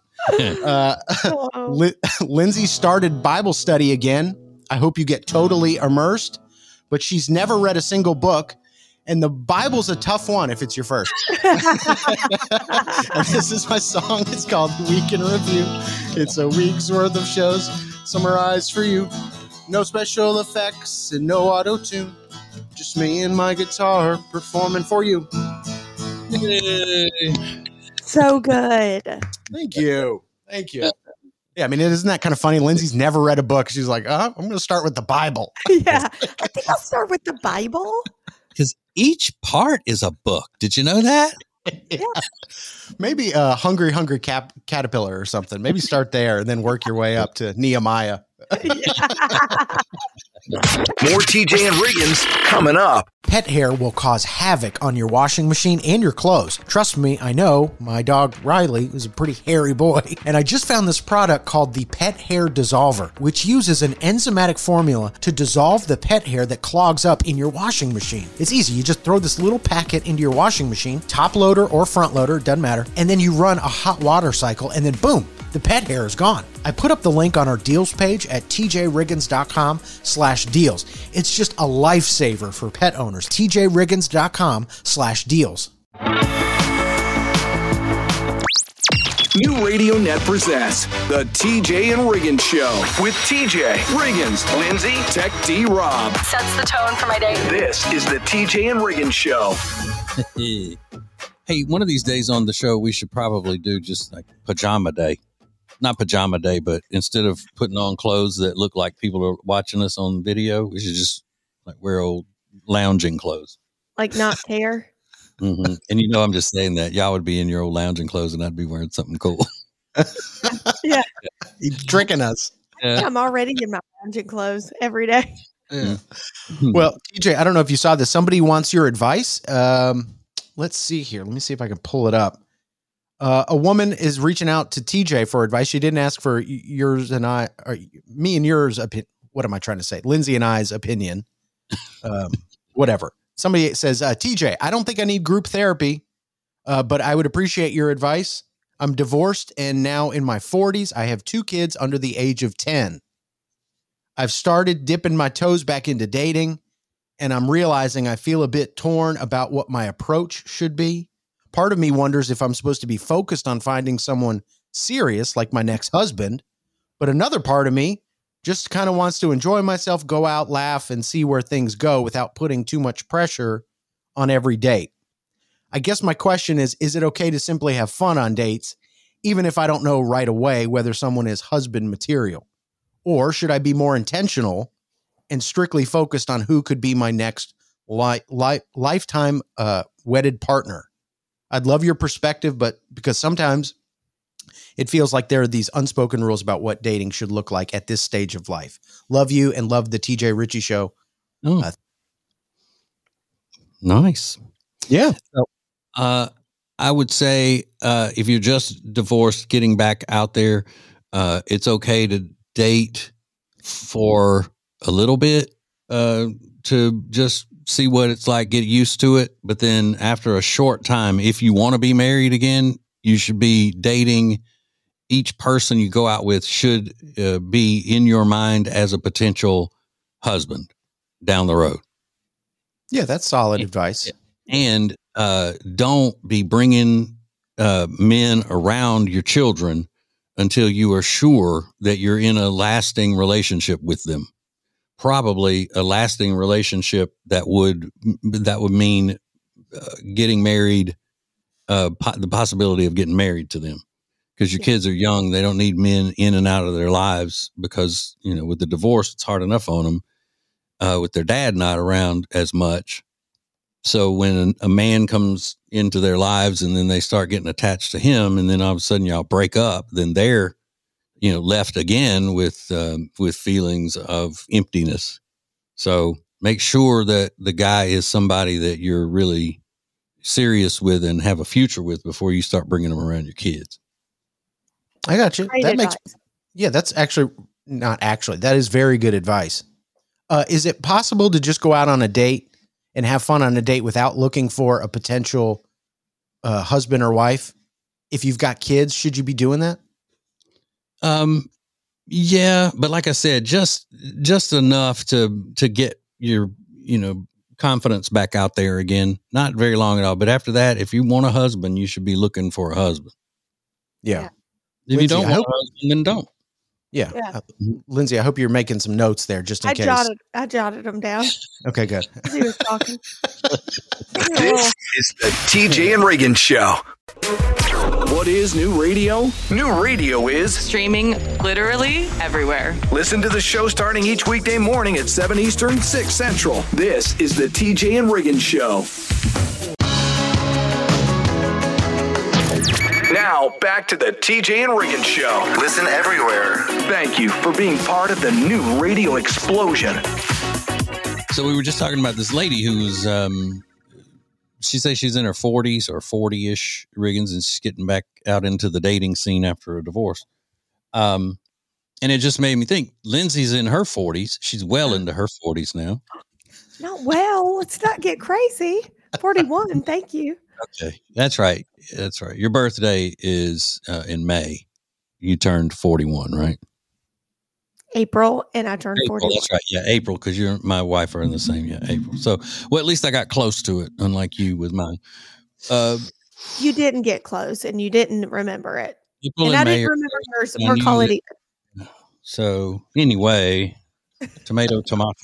Lindsay started Bible study again. I hope you get totally immersed. But she's never read a single book. And the Bible's a tough one if it's your first. And this is my song. It's called The Week in Review. It's a week's worth of shows summarized for you. No special effects and no auto-tune. Just me and my guitar performing for you. So good. Thank you. Thank you. Yeah, I mean, isn't that kind of funny? Lindsay's never read a book. She's like, I'm going to start with the Bible. Yeah. I think I'll start with the Bible. Because each part is a book. Did you know that? Yeah. Maybe a hungry caterpillar or something. Maybe start there and then work your way up to Nehemiah. More TJ and Riggins coming up. Pet hair will cause havoc on your washing machine and your clothes. Trust me, I know. My dog Riley is a pretty hairy boy. And I just found this product called the Pet Hair Dissolver, which uses an enzymatic formula to dissolve the pet hair that clogs up in your washing machine. It's easy. You just throw this little packet into your washing machine, top loader or front loader, doesn't matter. And then you run a hot water cycle and then boom, the pet hair is gone. I put up the link on our deals page at tjriggins.com/deals. It's just a lifesaver for pet owners. tjriggins.com/deals. New Radio Net presents the TJ and Riggins Show with TJ, Riggins, Lindsay, Tech D Rob. Sets the tone for my day. This is the TJ and Riggins Show. Hey, one of these days on the show, we should probably do just like pajama day. Not pajama day, but instead of putting on clothes that look like people are watching us on video, we should just like wear old lounging clothes. Like not care. Mm-hmm. And you know, I'm just saying that y'all would be in your old lounging clothes and I'd be wearing something cool. Yeah. You're tricking us. Yeah. I'm already in my lounging clothes every day. Yeah. Well, TJ, I don't know if you saw this. Somebody wants your advice. Let's see here. Let me see if I can pull it up. A woman is reaching out to TJ for advice. She didn't ask for yours and I, or me and yours. What am I trying to say? Lindsay and I's opinion. Whatever. Somebody says, TJ, I don't think I need group therapy, but I would appreciate your advice. I'm divorced and now in my 40s. I have 2 kids under the age of 10. I've started dipping my toes back into dating, and I'm realizing I feel a bit torn about what my approach should be. Part of me wonders if I'm supposed to be focused on finding someone serious like my next husband, but another part of me just kind of wants to enjoy myself, go out, laugh, and see where things go without putting too much pressure on every date. I guess my question is it okay to simply have fun on dates, even if I don't know right away whether someone is husband material? Or should I be more intentional and strictly focused on who could be my next lifetime wedded partner? I'd love your perspective, but because sometimes it feels like there are these unspoken rules about what dating should look like at this stage of life. Love you and love the TJ Ritchie Show. Oh. Nice. Yeah. So, I would say if you're just divorced, getting back out there, it's okay to date for a little bit to just see what it's like, get used to it. But then after a short time, if you want to be married again, you should be dating. Each person you go out with should be in your mind as a potential husband down the road. Yeah, that's solid advice. And don't be bringing men around your children until you are sure that you're in a lasting relationship with them. Probably a lasting relationship that would mean getting married, the possibility of getting married to them, because your kids are young. They don't need men in and out of their lives because, you know, with the divorce, it's hard enough on them with their dad not around as much. So when a man comes into their lives and then they start getting attached to him, and then all of a sudden y'all break up, then they're, you know, left again with feelings of emptiness. So make sure that the guy is somebody that you're really serious with and have a future with before you start bringing them around your kids. I got you. Great That advice. that is very good advice. Is it possible to just go out on a date and have fun on a date without looking for a potential husband or wife? If you've got kids, should you be doing that? Yeah, but like I said, just enough to get your, you know, confidence back out there again. Not very long at all. But after that, if you want a husband, you should be looking for a husband. Yeah. If you don't want a husband, then don't. Yeah. Yeah. Lindsay, I hope you're making some notes there just in case. I jotted them down Okay, good. as he was talking. This is the TJ and Riggins Show. What is new radio? New radio is streaming literally everywhere. Listen to the show starting each weekday morning at 7 Eastern, 6 Central. This is the TJ and Riggins Show. Now, back to the TJ and Riggins Show. Listen everywhere. Thank you for being part of the new radio explosion. So we were just talking about this lady who's, she says she's in her 40s or 40-ish, Riggins, and she's getting back out into the dating scene after a divorce. And it just made me think, Lindsay's in her 40s. She's well into her 40s now. Not well. Let's not get crazy. 41. Thank you. Okay. That's right. That's right. Your birthday is in May. You turned 41, right? April, and I turned 41. That's right. Yeah, April, because you're my wife are in the same. Yeah, April. So, well, at least I got close to it, unlike you with mine. You didn't get close, and you didn't remember it. April and I May didn't remember yours or call it either. So, anyway, tomato.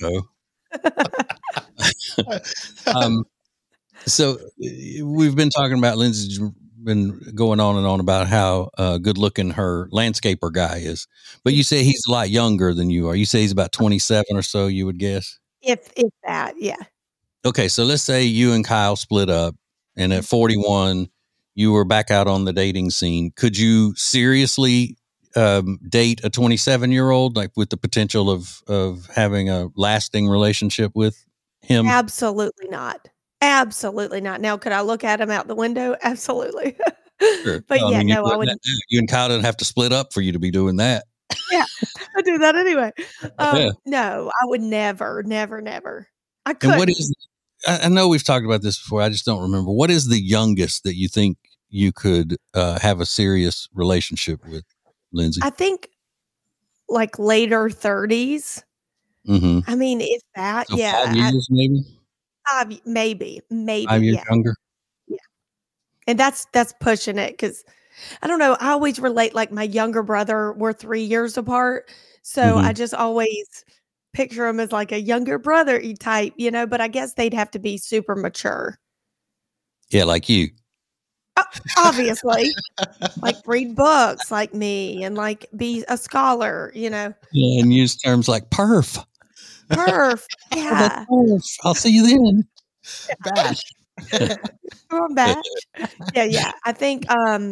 So we've been talking about, Lindsay's been going on and on about how good looking her landscaper guy is, but you say he's a lot younger than you are. You say he's about 27 or so, you would guess. If that, yeah. Okay. So let's say you and Kyle split up and at 41, you were back out on the dating scene. Could you seriously date a 27-year-old, like with the potential of having a lasting relationship with him? Absolutely not. Absolutely not. Now, could I look at him out the window? Absolutely. Sure. But I wouldn't. You and Kyle didn't have to split up for you to be doing that. Yeah, I do that anyway. Yeah. No, I would never. I couldn't. And what is? I know we've talked about this before. I just don't remember. What is the youngest that you think you could have a serious relationship with, Lindsay? I think like later 30s. Mm-hmm. I mean, if that, so yeah. 5 years, maybe. Maybe 5 years younger. Yeah. And that's pushing it, because I don't know. I always relate, like my younger brother, we're 3 years apart. So I just always picture him as like a younger brother type, but I guess they'd have to be super mature. Yeah. Like you. Obviously. Like read books like me and like be a scholar, Yeah, and use terms like perf. Perf. Yeah. I'll see you then. Bash. Come on, back. Yeah. I think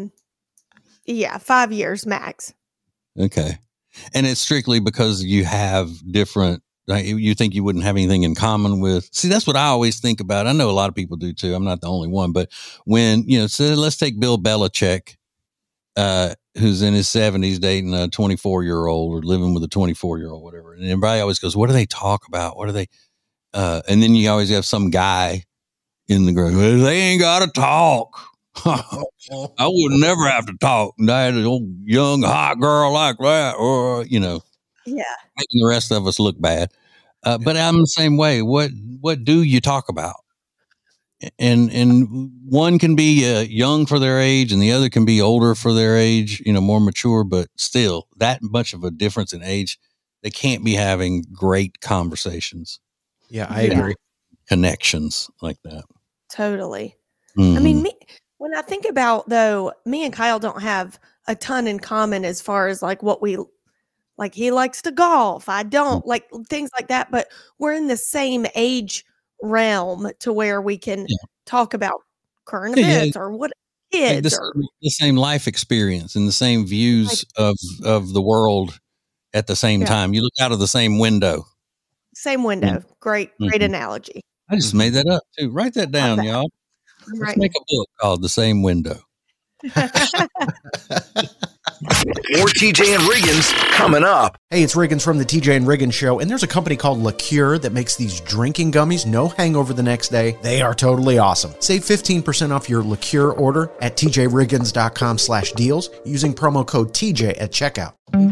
5 years max. Okay. And it's strictly because you have different, like, you think you wouldn't have anything in common with. See, that's what I always think about. I know a lot of people do too. I'm not the only one, but when, so let's take Bill Belichick, who's in his 70s dating a 24-year-old or living with a 24-year-old, whatever. And everybody always goes, what do they talk about? What do they, and then you always have some guy in the group. Well, they ain't got to talk. I would never have to talk. And I had an old young hot girl like that, or, Yeah. making the rest of us look bad. But I'm the same way. What do you talk about? And one can be young for their age and the other can be older for their age, more mature, but still that much of a difference in age, they can't be having great conversations. Yeah, I agree. Connections like that. Totally. Mm-hmm. I mean, when I think about, though, me and Kyle don't have a ton in common as far as like what we like. He likes to golf. I don't, like things like that, but we're in the same age realm to where we can talk about current events or what kids like the same life experience and the same views of the world at the same time. You look out of the same window. Same window. Great analogy. I just made that up too. Write that down, y'all. Let's make a book called The Same Window. More TJ and Riggins coming up. Hey, it's Riggins from the TJ and Riggins Show, and there's a company called Liqueur that makes these drinking gummies, no hangover the next day. They are totally awesome. Save 15% off your Liqueur order at tjriggins.com/deals using promo code TJ at checkout.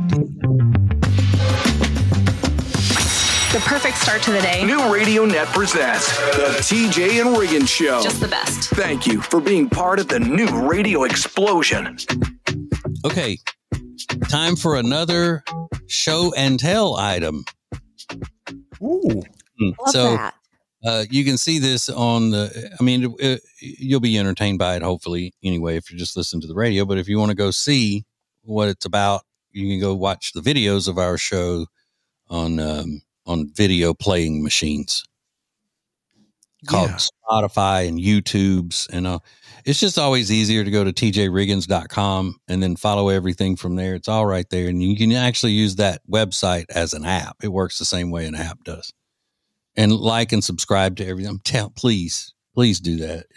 The perfect start to the day. New Radio Net presents the TJ and Riggins Show. Just the best. Thank you for being part of the new radio explosion. Okay, time for another show and tell item. Ooh. Love that. You can see this on you'll be entertained by it, hopefully, anyway, if you just listen to the radio. But if you want to go see what it's about, you can go watch the videos of our show on video playing machines called Spotify and YouTube's. And it's just always easier to go to tjriggins.com and then follow everything from there. It's all right there. And you can actually use that website as an app. It works the same way an app does. And like and subscribe to everything. Please do that.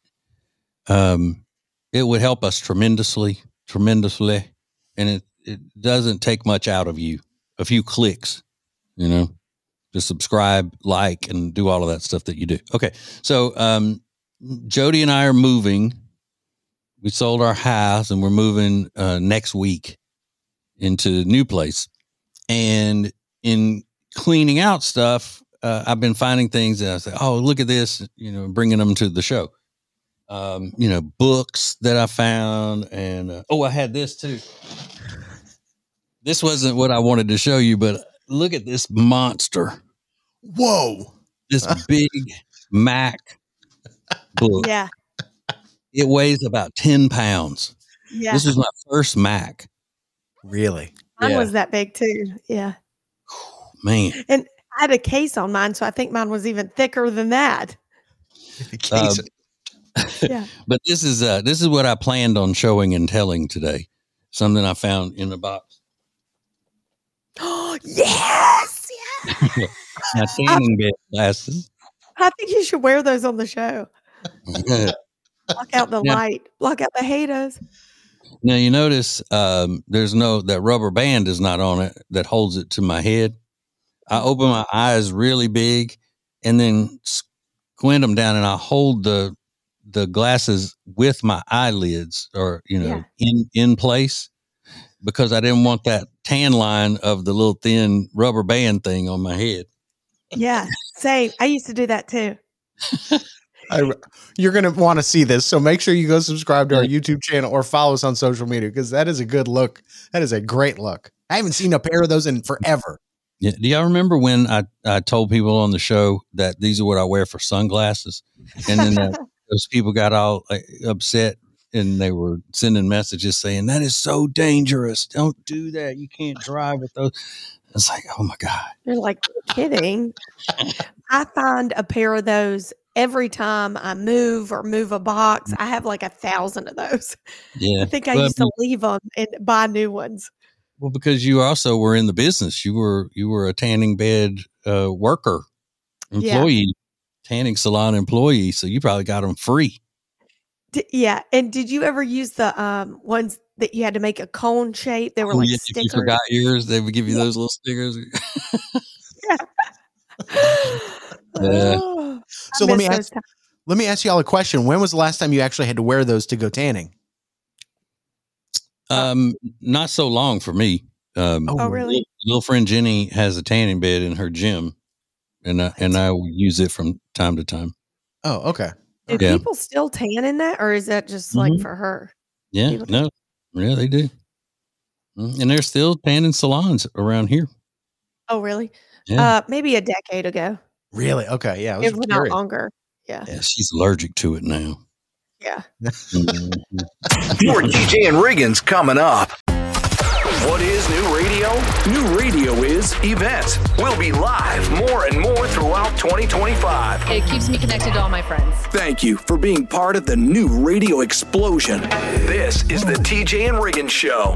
It would help us tremendously. And it doesn't take much out of you. A few clicks, to subscribe, like, and do all of that stuff that you do. Okay. So, Jody and I are moving. We sold our house and we're moving, next week into a new place. And in cleaning out stuff, I've been finding things that I say, oh, look at this, bringing them to the show. Books that I found. And, I had this too. This wasn't what I wanted to show you, but look at this monster. Whoa. This big Mac book. Yeah. It weighs about 10 pounds. Yeah. This is my first Mac. Really? Mine was that big too. Yeah. Man. And I had a case on mine, so I think mine was even thicker than that. Yeah. But this is what I planned on showing and telling today. Something I found in the box. Oh, yes. My tanning bed glasses. I think you should wear those on the show. Block out the light. Block out the haters. Now you notice that rubber band is not on it that holds it to my head. I open my eyes really big and then squint them down, and I hold the glasses with my eyelids or in place, because I didn't want that tan line of the little thin rubber band thing on my head. Yeah, same. I used to do that too. You're going to want to see this, so make sure you go subscribe to our YouTube channel or follow us on social media, because that is a good look. That is a great look. I haven't seen a pair of those in forever. Yeah. Do y'all remember when I told people on the show that these are what I wear for sunglasses? And then those people got all upset, and they were sending messages saying, that is so dangerous. Don't do that. You can't drive with those. It's like, oh my God. You're like kidding. I find a pair of those every time I move or move a box. I have like 1,000 of those. Yeah. I think I used to leave them and buy new ones. Well, because you also were in the business. You were a tanning bed worker, employee, tanning salon employee. So you probably got them free. Yeah. And did you ever use the ones that you had to make a cone shape? They were like stickers. If you forgot yours, they would give you those little stickers. Yeah. So let me ask y'all a question. When was the last time you actually had to wear those to go tanning? Not so long for me. Oh, really? Little friend Jenny has a tanning bed in her gym, and I will use it from time to time. Oh, okay. Do people still tan in that, or is that just like for her? Yeah, yeah, they do. And there's still tanning salons around here. Oh, really? Yeah. Maybe a decade ago. Really? Okay. Yeah. It was not longer. Yeah. Yeah. She's allergic to it now. Yeah. More TJ and Riggins coming up. What is new radio? New radio is events. We'll be live more and more throughout 2025. It keeps me connected to all my friends. Thank you for being part of the new radio explosion. This is the TJ and Riggins Show.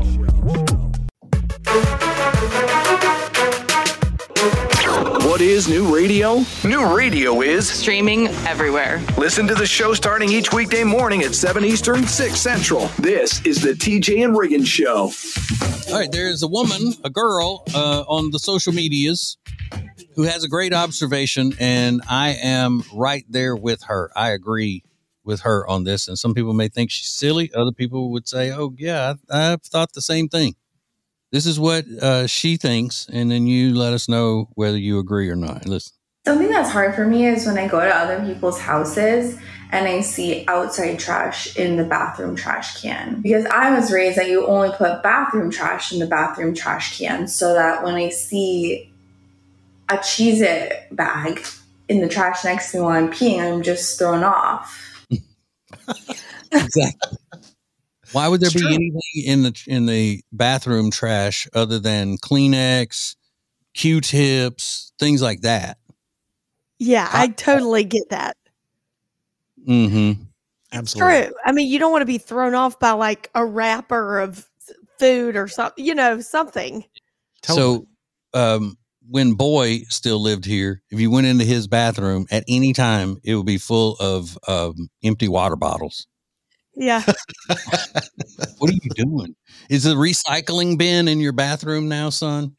What is new radio? New radio is streaming everywhere. Listen to the show starting each weekday morning at 7 Eastern, 6 Central. This is the TJ and Riggins Show. All right, there's a girl on the social medias who has a great observation, and I am right there with her. I agree with her on this, and some people may think she's silly. Other people would say, oh, yeah, I've thought the same thing. This is what she thinks, and then you let us know whether you agree or not. Listen. Something that's hard for me is when I go to other people's houses and I see outside trash in the bathroom trash can. Because I was raised that you only put bathroom trash in the bathroom trash can, so that when I see a Cheez-It bag in the trash next to me while I'm peeing, I'm just thrown off. Exactly. Why would there be anything in the bathroom trash other than Kleenex, Q-tips, things like that? Yeah, I totally get that. Mm-hmm. Absolutely. True. I mean, you don't want to be thrown off by like a wrapper of food or something, something. Totally. So, when Boy still lived here, if you went into his bathroom at any time, it would be full of empty water bottles. Yeah. What are you doing? Is the recycling bin in your bathroom now, son?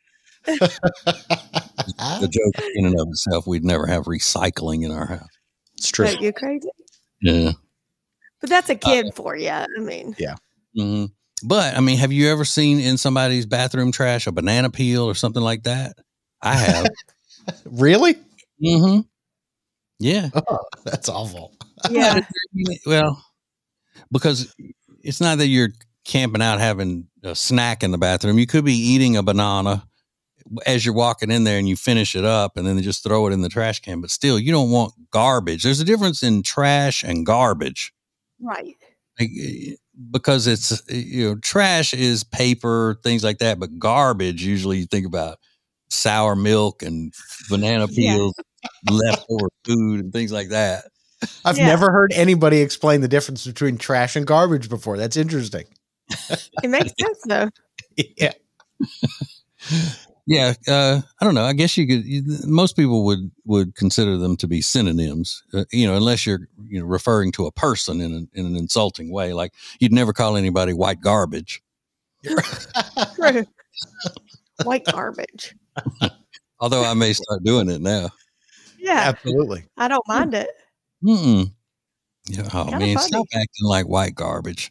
The joke in and of itself, we'd never have recycling in our house. It's true. You crazy? Yeah. But that's a kid for you. I mean. Yeah. Mm-hmm. But, I mean, have you ever seen in somebody's bathroom trash a banana peel or something like that? I have. Really? Mm-hmm. Yeah. Oh, that's awful. Yeah. Well, because it's not that you're camping out having a snack in the bathroom. You could be eating a banana as you're walking in there and you finish it up and then they just throw it in the trash can. But still, you don't want garbage. There's a difference in trash and garbage. Right. Like, because it's, trash is paper, things like that. But garbage, usually you think about sour milk and banana peels, leftover food and things like that. I've never heard anybody explain the difference between trash and garbage before. That's interesting. It makes sense though. Yeah. Yeah. I don't know. I guess most people would consider them to be synonyms, unless you're, referring to a person in an insulting way. Like you'd never call anybody white garbage. True. White garbage. Although I may start doing it now. Yeah. Absolutely. I don't mind it. Mm-mm. Yeah, oh Kinda man, funny. stop acting like white garbage.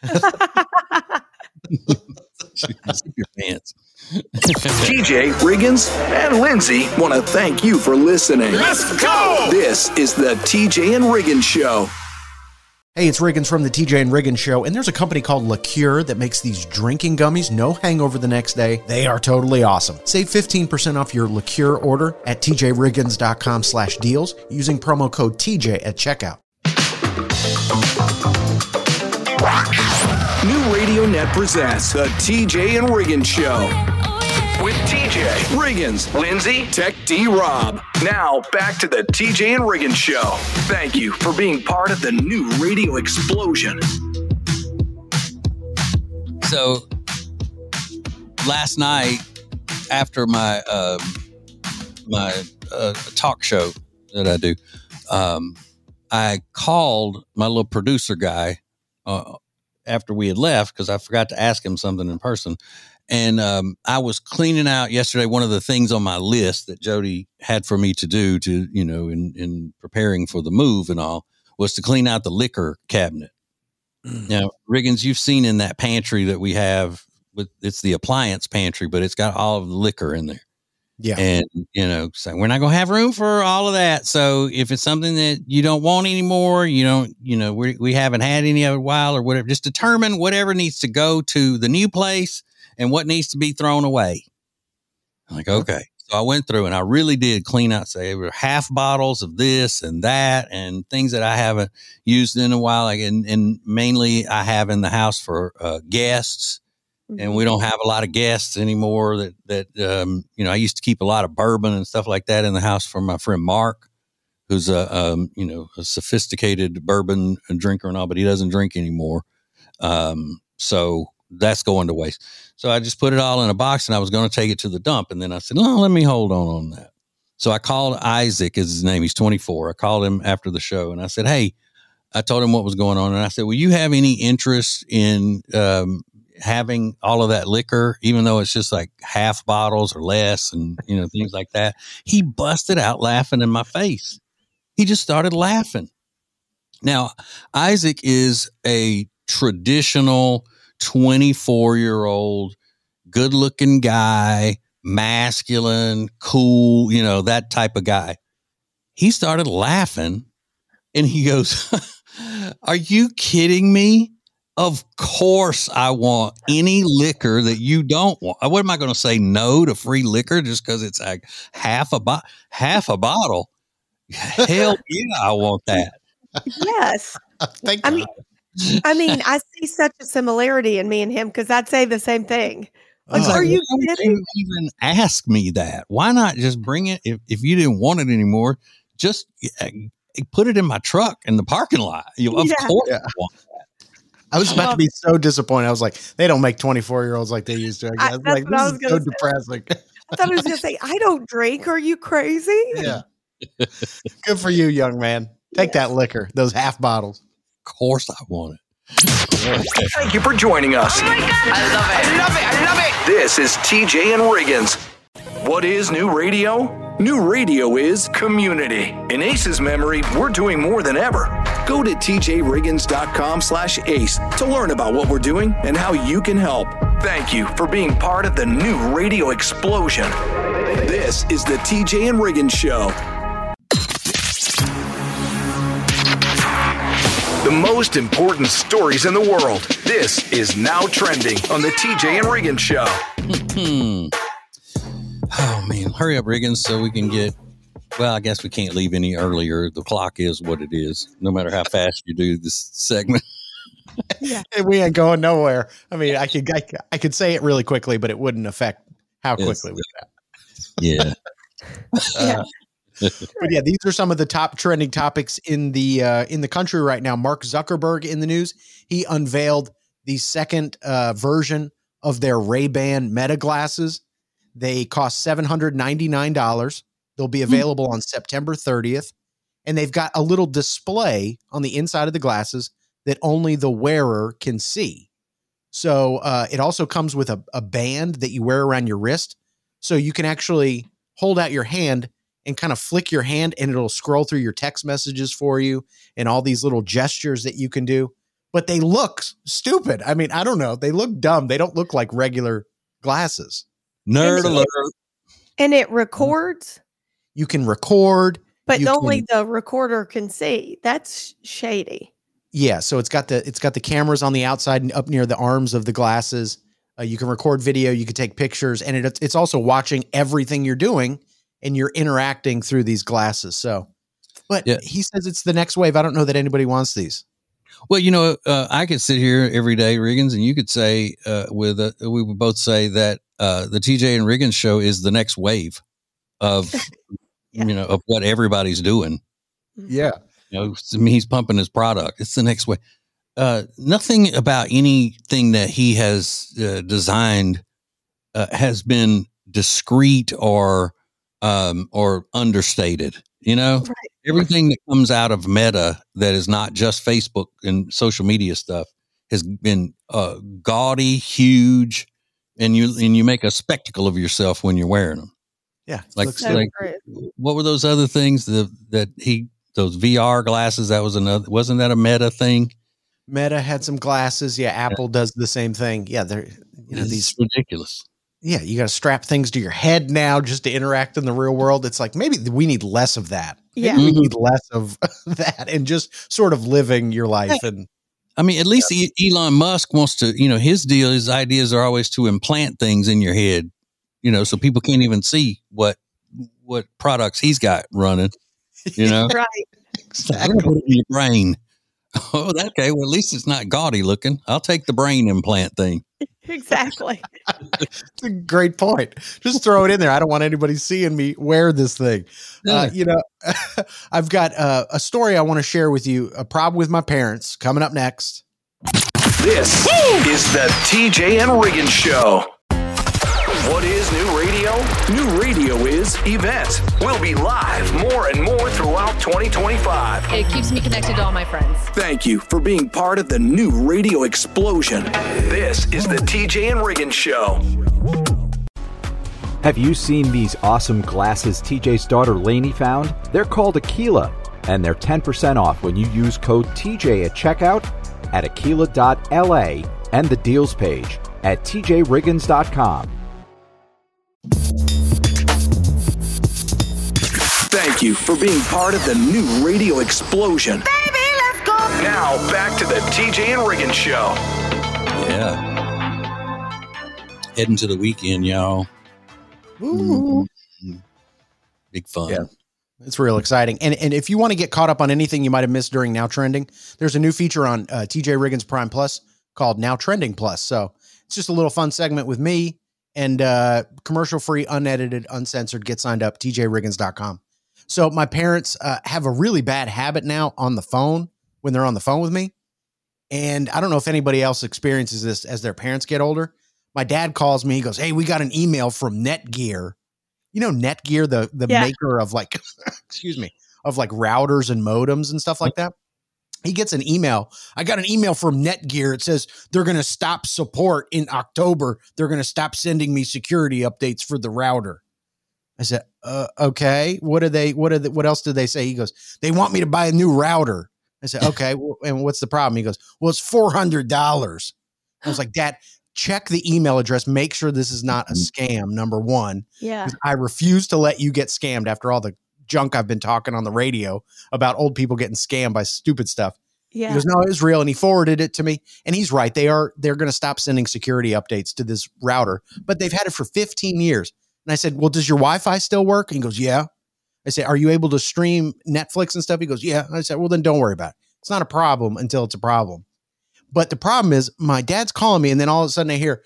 Your pants. TJ, Riggins, and Lindsay want to thank you for listening. Let's go! This is the TJ and Riggins Show. Hey, it's Riggins from the TJ and Riggins Show, and there's a company called Liqueur that makes these drinking gummies, no hangover the next day. They are totally awesome. Save 15% off your Liqueur order at tjriggins.com/deals using promo code TJ at checkout. New Radio Net presents the TJ and Riggins Show. With TJ, Riggins, Lindsay, Tech D Rob. Now back to the TJ and Riggins Show. Thank you for being part of the new radio explosion. So last night after my talk show that I do, I called my little producer guy after we had left because I forgot to ask him something in person. And I was cleaning out yesterday. One of the things on my list that Jody had for me to do in preparing for the move and all was to clean out the liquor cabinet. Now, Riggins, you've seen in that pantry that we have, it's the appliance pantry, but it's got all of the liquor in there. Yeah. And, so we're not going to have room for all of that. So if it's something that you don't want anymore, we haven't had any of it in a while or whatever, just determine whatever needs to go to the new place and what needs to be thrown away. I'm like, okay. So I went through and I really did clean out, say, there were half bottles of this and that and things that I haven't used in a while. Like, and mainly I have in the house for guests. And we don't have a lot of guests anymore that I used to keep a lot of bourbon and stuff like that in the house for my friend Mark, who's a sophisticated bourbon drinker and all, but he doesn't drink anymore. So that's going to waste. So I just put it all in a box and I was going to take it to the dump. And then I said, no, let me hold on that. So I called Isaac, is his name. He's 24. I called him after the show and I said, hey, I told him what was going on. And I said, will you have any interest in, having all of that liquor, even though it's just like half bottles or less and, things like that? He busted out laughing in my face. He just started laughing. Now, Isaac is a traditional 24-year-old, good looking guy, masculine, cool, that type of guy. He started laughing and he goes, are you kidding me? Of course I want any liquor that you don't want. What am I going to say no to free liquor just because it's like half a bottle? Hell yeah, I want that. Yes. Thank I God. mean, I see such a similarity in me and him because I'd say the same thing. Like, It's like, are you why would kidding? you even ask me that? Why not just bring it? If you didn't want it anymore, just put it in my truck in the parking lot. Of course I want that. I was about to be so disappointed. I was like, they don't make 24-year-olds like they used to. I guess. That's Like, what I this was is gonna so say. depressing. I thought I was going to say, I don't drink. Are you crazy? Yeah. Good for you, young man. Take that liquor, those half bottles. Of course I want it. Thank you for joining us. Oh my God. I love it. I love it. I love it. This is TJ and Riggins. What is new radio? New radio is community. In Ace's memory, we're doing more than ever. Go to tjriggins.com/ace to learn about what we're doing and how you can help. Thank you for being part of the new radio explosion. This is the TJ and Riggins Show. The most important stories in the world. This is Now Trending on the TJ and Riggins Show. Oh, man. Hurry up, Riggins, so we can get... Well, I guess we can't leave any earlier. The clock is what it is, no matter how fast you do this segment. Yeah. We ain't going nowhere. I mean, I could say it really quickly, but it wouldn't affect how quickly we do that. Yeah. But yeah, these are some of the top trending topics in the country right now. Mark Zuckerberg in the news. He unveiled the second version of their Ray-Ban Meta glasses. They cost $799. They'll be available on September 30th. And they've got a little display on the inside of the glasses that only the wearer can see. So it also comes with a band that you wear around your wrist. So you can actually hold out your hand and kind of flick your hand and it'll scroll through your text messages for you and all these little gestures that you can do. But they look stupid. I mean, I don't know. They look dumb. They don't look like regular glasses. Nerd alert. And it records, You can record. but you only can- the recorder can see. That's shady. Yeah, so it's got the cameras on the outside and up near the arms of the glasses. You can record video, you can take pictures, and it's also watching everything you're doing, and you're interacting through these glasses. So, but he says it's the next wave. I don't know that anybody wants these. Well, I could sit here every day, Riggins, and you could say we would both say that the TJ and Riggins Show is the next wave of of what everybody's doing. Yeah. He's pumping his product. It's the next way. Nothing about anything that he has designed has been discreet or understated. Right. Everything that comes out of Meta that is not just Facebook and social media stuff has been gaudy, huge, and you make a spectacle of yourself when you're wearing them. Yeah, like what were those other things those VR glasses? That was wasn't that a Meta thing? Meta had some glasses. Yeah, Apple does the same thing. Yeah, they're these ridiculous. Yeah, you got to strap things to your head now just to interact in the real world. It's like maybe we need less of that. Yeah, we need less of that and just sort of living your life. And I mean, at least Elon Musk wants to. His ideas are always to implant things in your head. So people can't even see what products he's got running. Right. Exactly. Put it in your brain. Oh, okay. Well, at least it's not gaudy looking. I'll take the brain implant thing. Exactly. It's a great point. Just throw it in there. I don't want anybody seeing me wear this thing. I've got a story I want to share with you. A problem with my parents coming up next. This is the TJ and Riggins Show. What is new radio? New radio is events. We'll be live more and more throughout 2025. It keeps me connected to all my friends. Thank you for being part of the new radio explosion. This is the TJ and Riggins Show. Have you seen these awesome glasses TJ's daughter Lainey found? They're called Aquila, and they're 10% off when you use code TJ at checkout at aquila.la and the deals page at tjriggins.com. Thank you for being part of the new radio explosion. Baby, let's go. Now, back to the TJ and Riggins Show. Yeah. Heading to the weekend, y'all. Ooh. Big fun. Yeah. It's real exciting. And if you want to get caught up on anything you might have missed during Now Trending, there's a new feature on TJ Riggins Prime Plus called Now Trending Plus. So it's just a little fun segment with me and commercial-free, unedited, uncensored. Get signed up, tjriggins.com. So my parents have a really bad habit now on the phone when they're on the phone with me. And I don't know if anybody else experiences this as their parents get older. My dad calls me. He goes, hey, we got an email from Netgear. You know, Netgear, the maker of like, excuse me, of like routers and modems and stuff like that. He gets an email. I got an email from Netgear. It says they're going to stop support in October. They're going to stop sending me security updates for the router. I said, okay, what else did they say? He goes, they want me to buy a new router. I said, okay. And what's the problem? He goes, well, it's $400. I was like, Dad, check the email address. Make sure this is not a scam. Number one. Yeah. I refuse to let you get scammed after all the junk I've been talking on the radio about old people getting scammed by stupid stuff. Yeah. He goes, no, it was real. And he forwarded it to me. And he's right. They're going to stop sending security updates to this router, but they've had it for 15 years. And I said, well, does your Wi-Fi still work? And he goes, yeah. I said, are you able to stream Netflix and stuff? He goes, yeah. I said, well, then don't worry about it. It's not a problem until it's a problem. But the problem is my dad's calling me and then all of a sudden I hear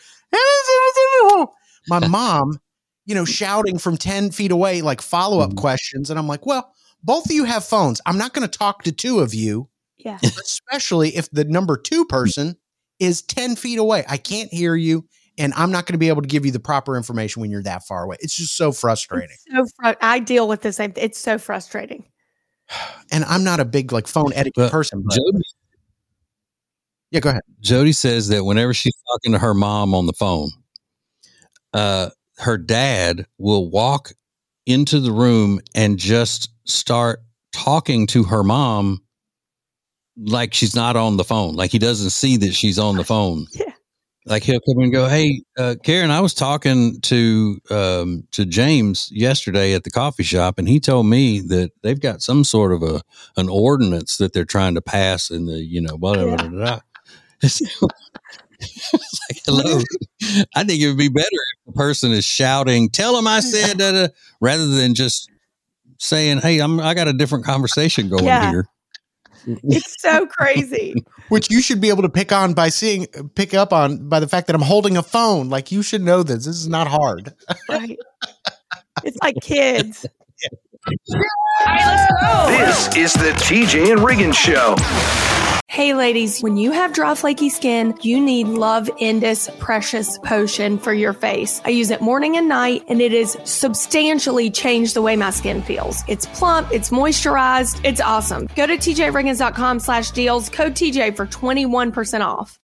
my mom, shouting from 10 feet away, like follow-up questions. And I'm like, well, both of you have phones. I'm not going to talk to two of you. Yeah. Especially if the number two person is 10 feet away. I can't hear you. And I'm not going to be able to give you the proper information when you're that far away. It's just so frustrating. I deal with the same. It's so frustrating. And I'm not a big phone etiquette person. But yeah, go ahead. Jody says that whenever she's talking to her mom on the phone, her dad will walk into the room and just start talking to her mom like she's not on the phone. Like he doesn't see that she's on the phone. Yeah. Like he'll come and go, hey, Karen, I was talking to James yesterday at the coffee shop, and he told me that they've got some sort of an ordinance that they're trying to pass in the, whatever. Yeah. It's like, hello. I think it would be better if the person is shouting, tell him I said, rather than just saying, hey, I got a different conversation going here. It's so crazy. Which you should be able to pick up on by the fact that I'm holding a phone. Like, you should know this. This is not hard. Right. It's like kids. All right, let's go. This is the TJ and Riggins Show. Hey ladies, when you have dry flaky skin, you need Love Indus Precious Potion for your face. I use it morning and night, and it has substantially changed the way my skin feels. It's plump, it's moisturized, it's awesome. Go to tjriggins.com/deals, code TJ for 21% off.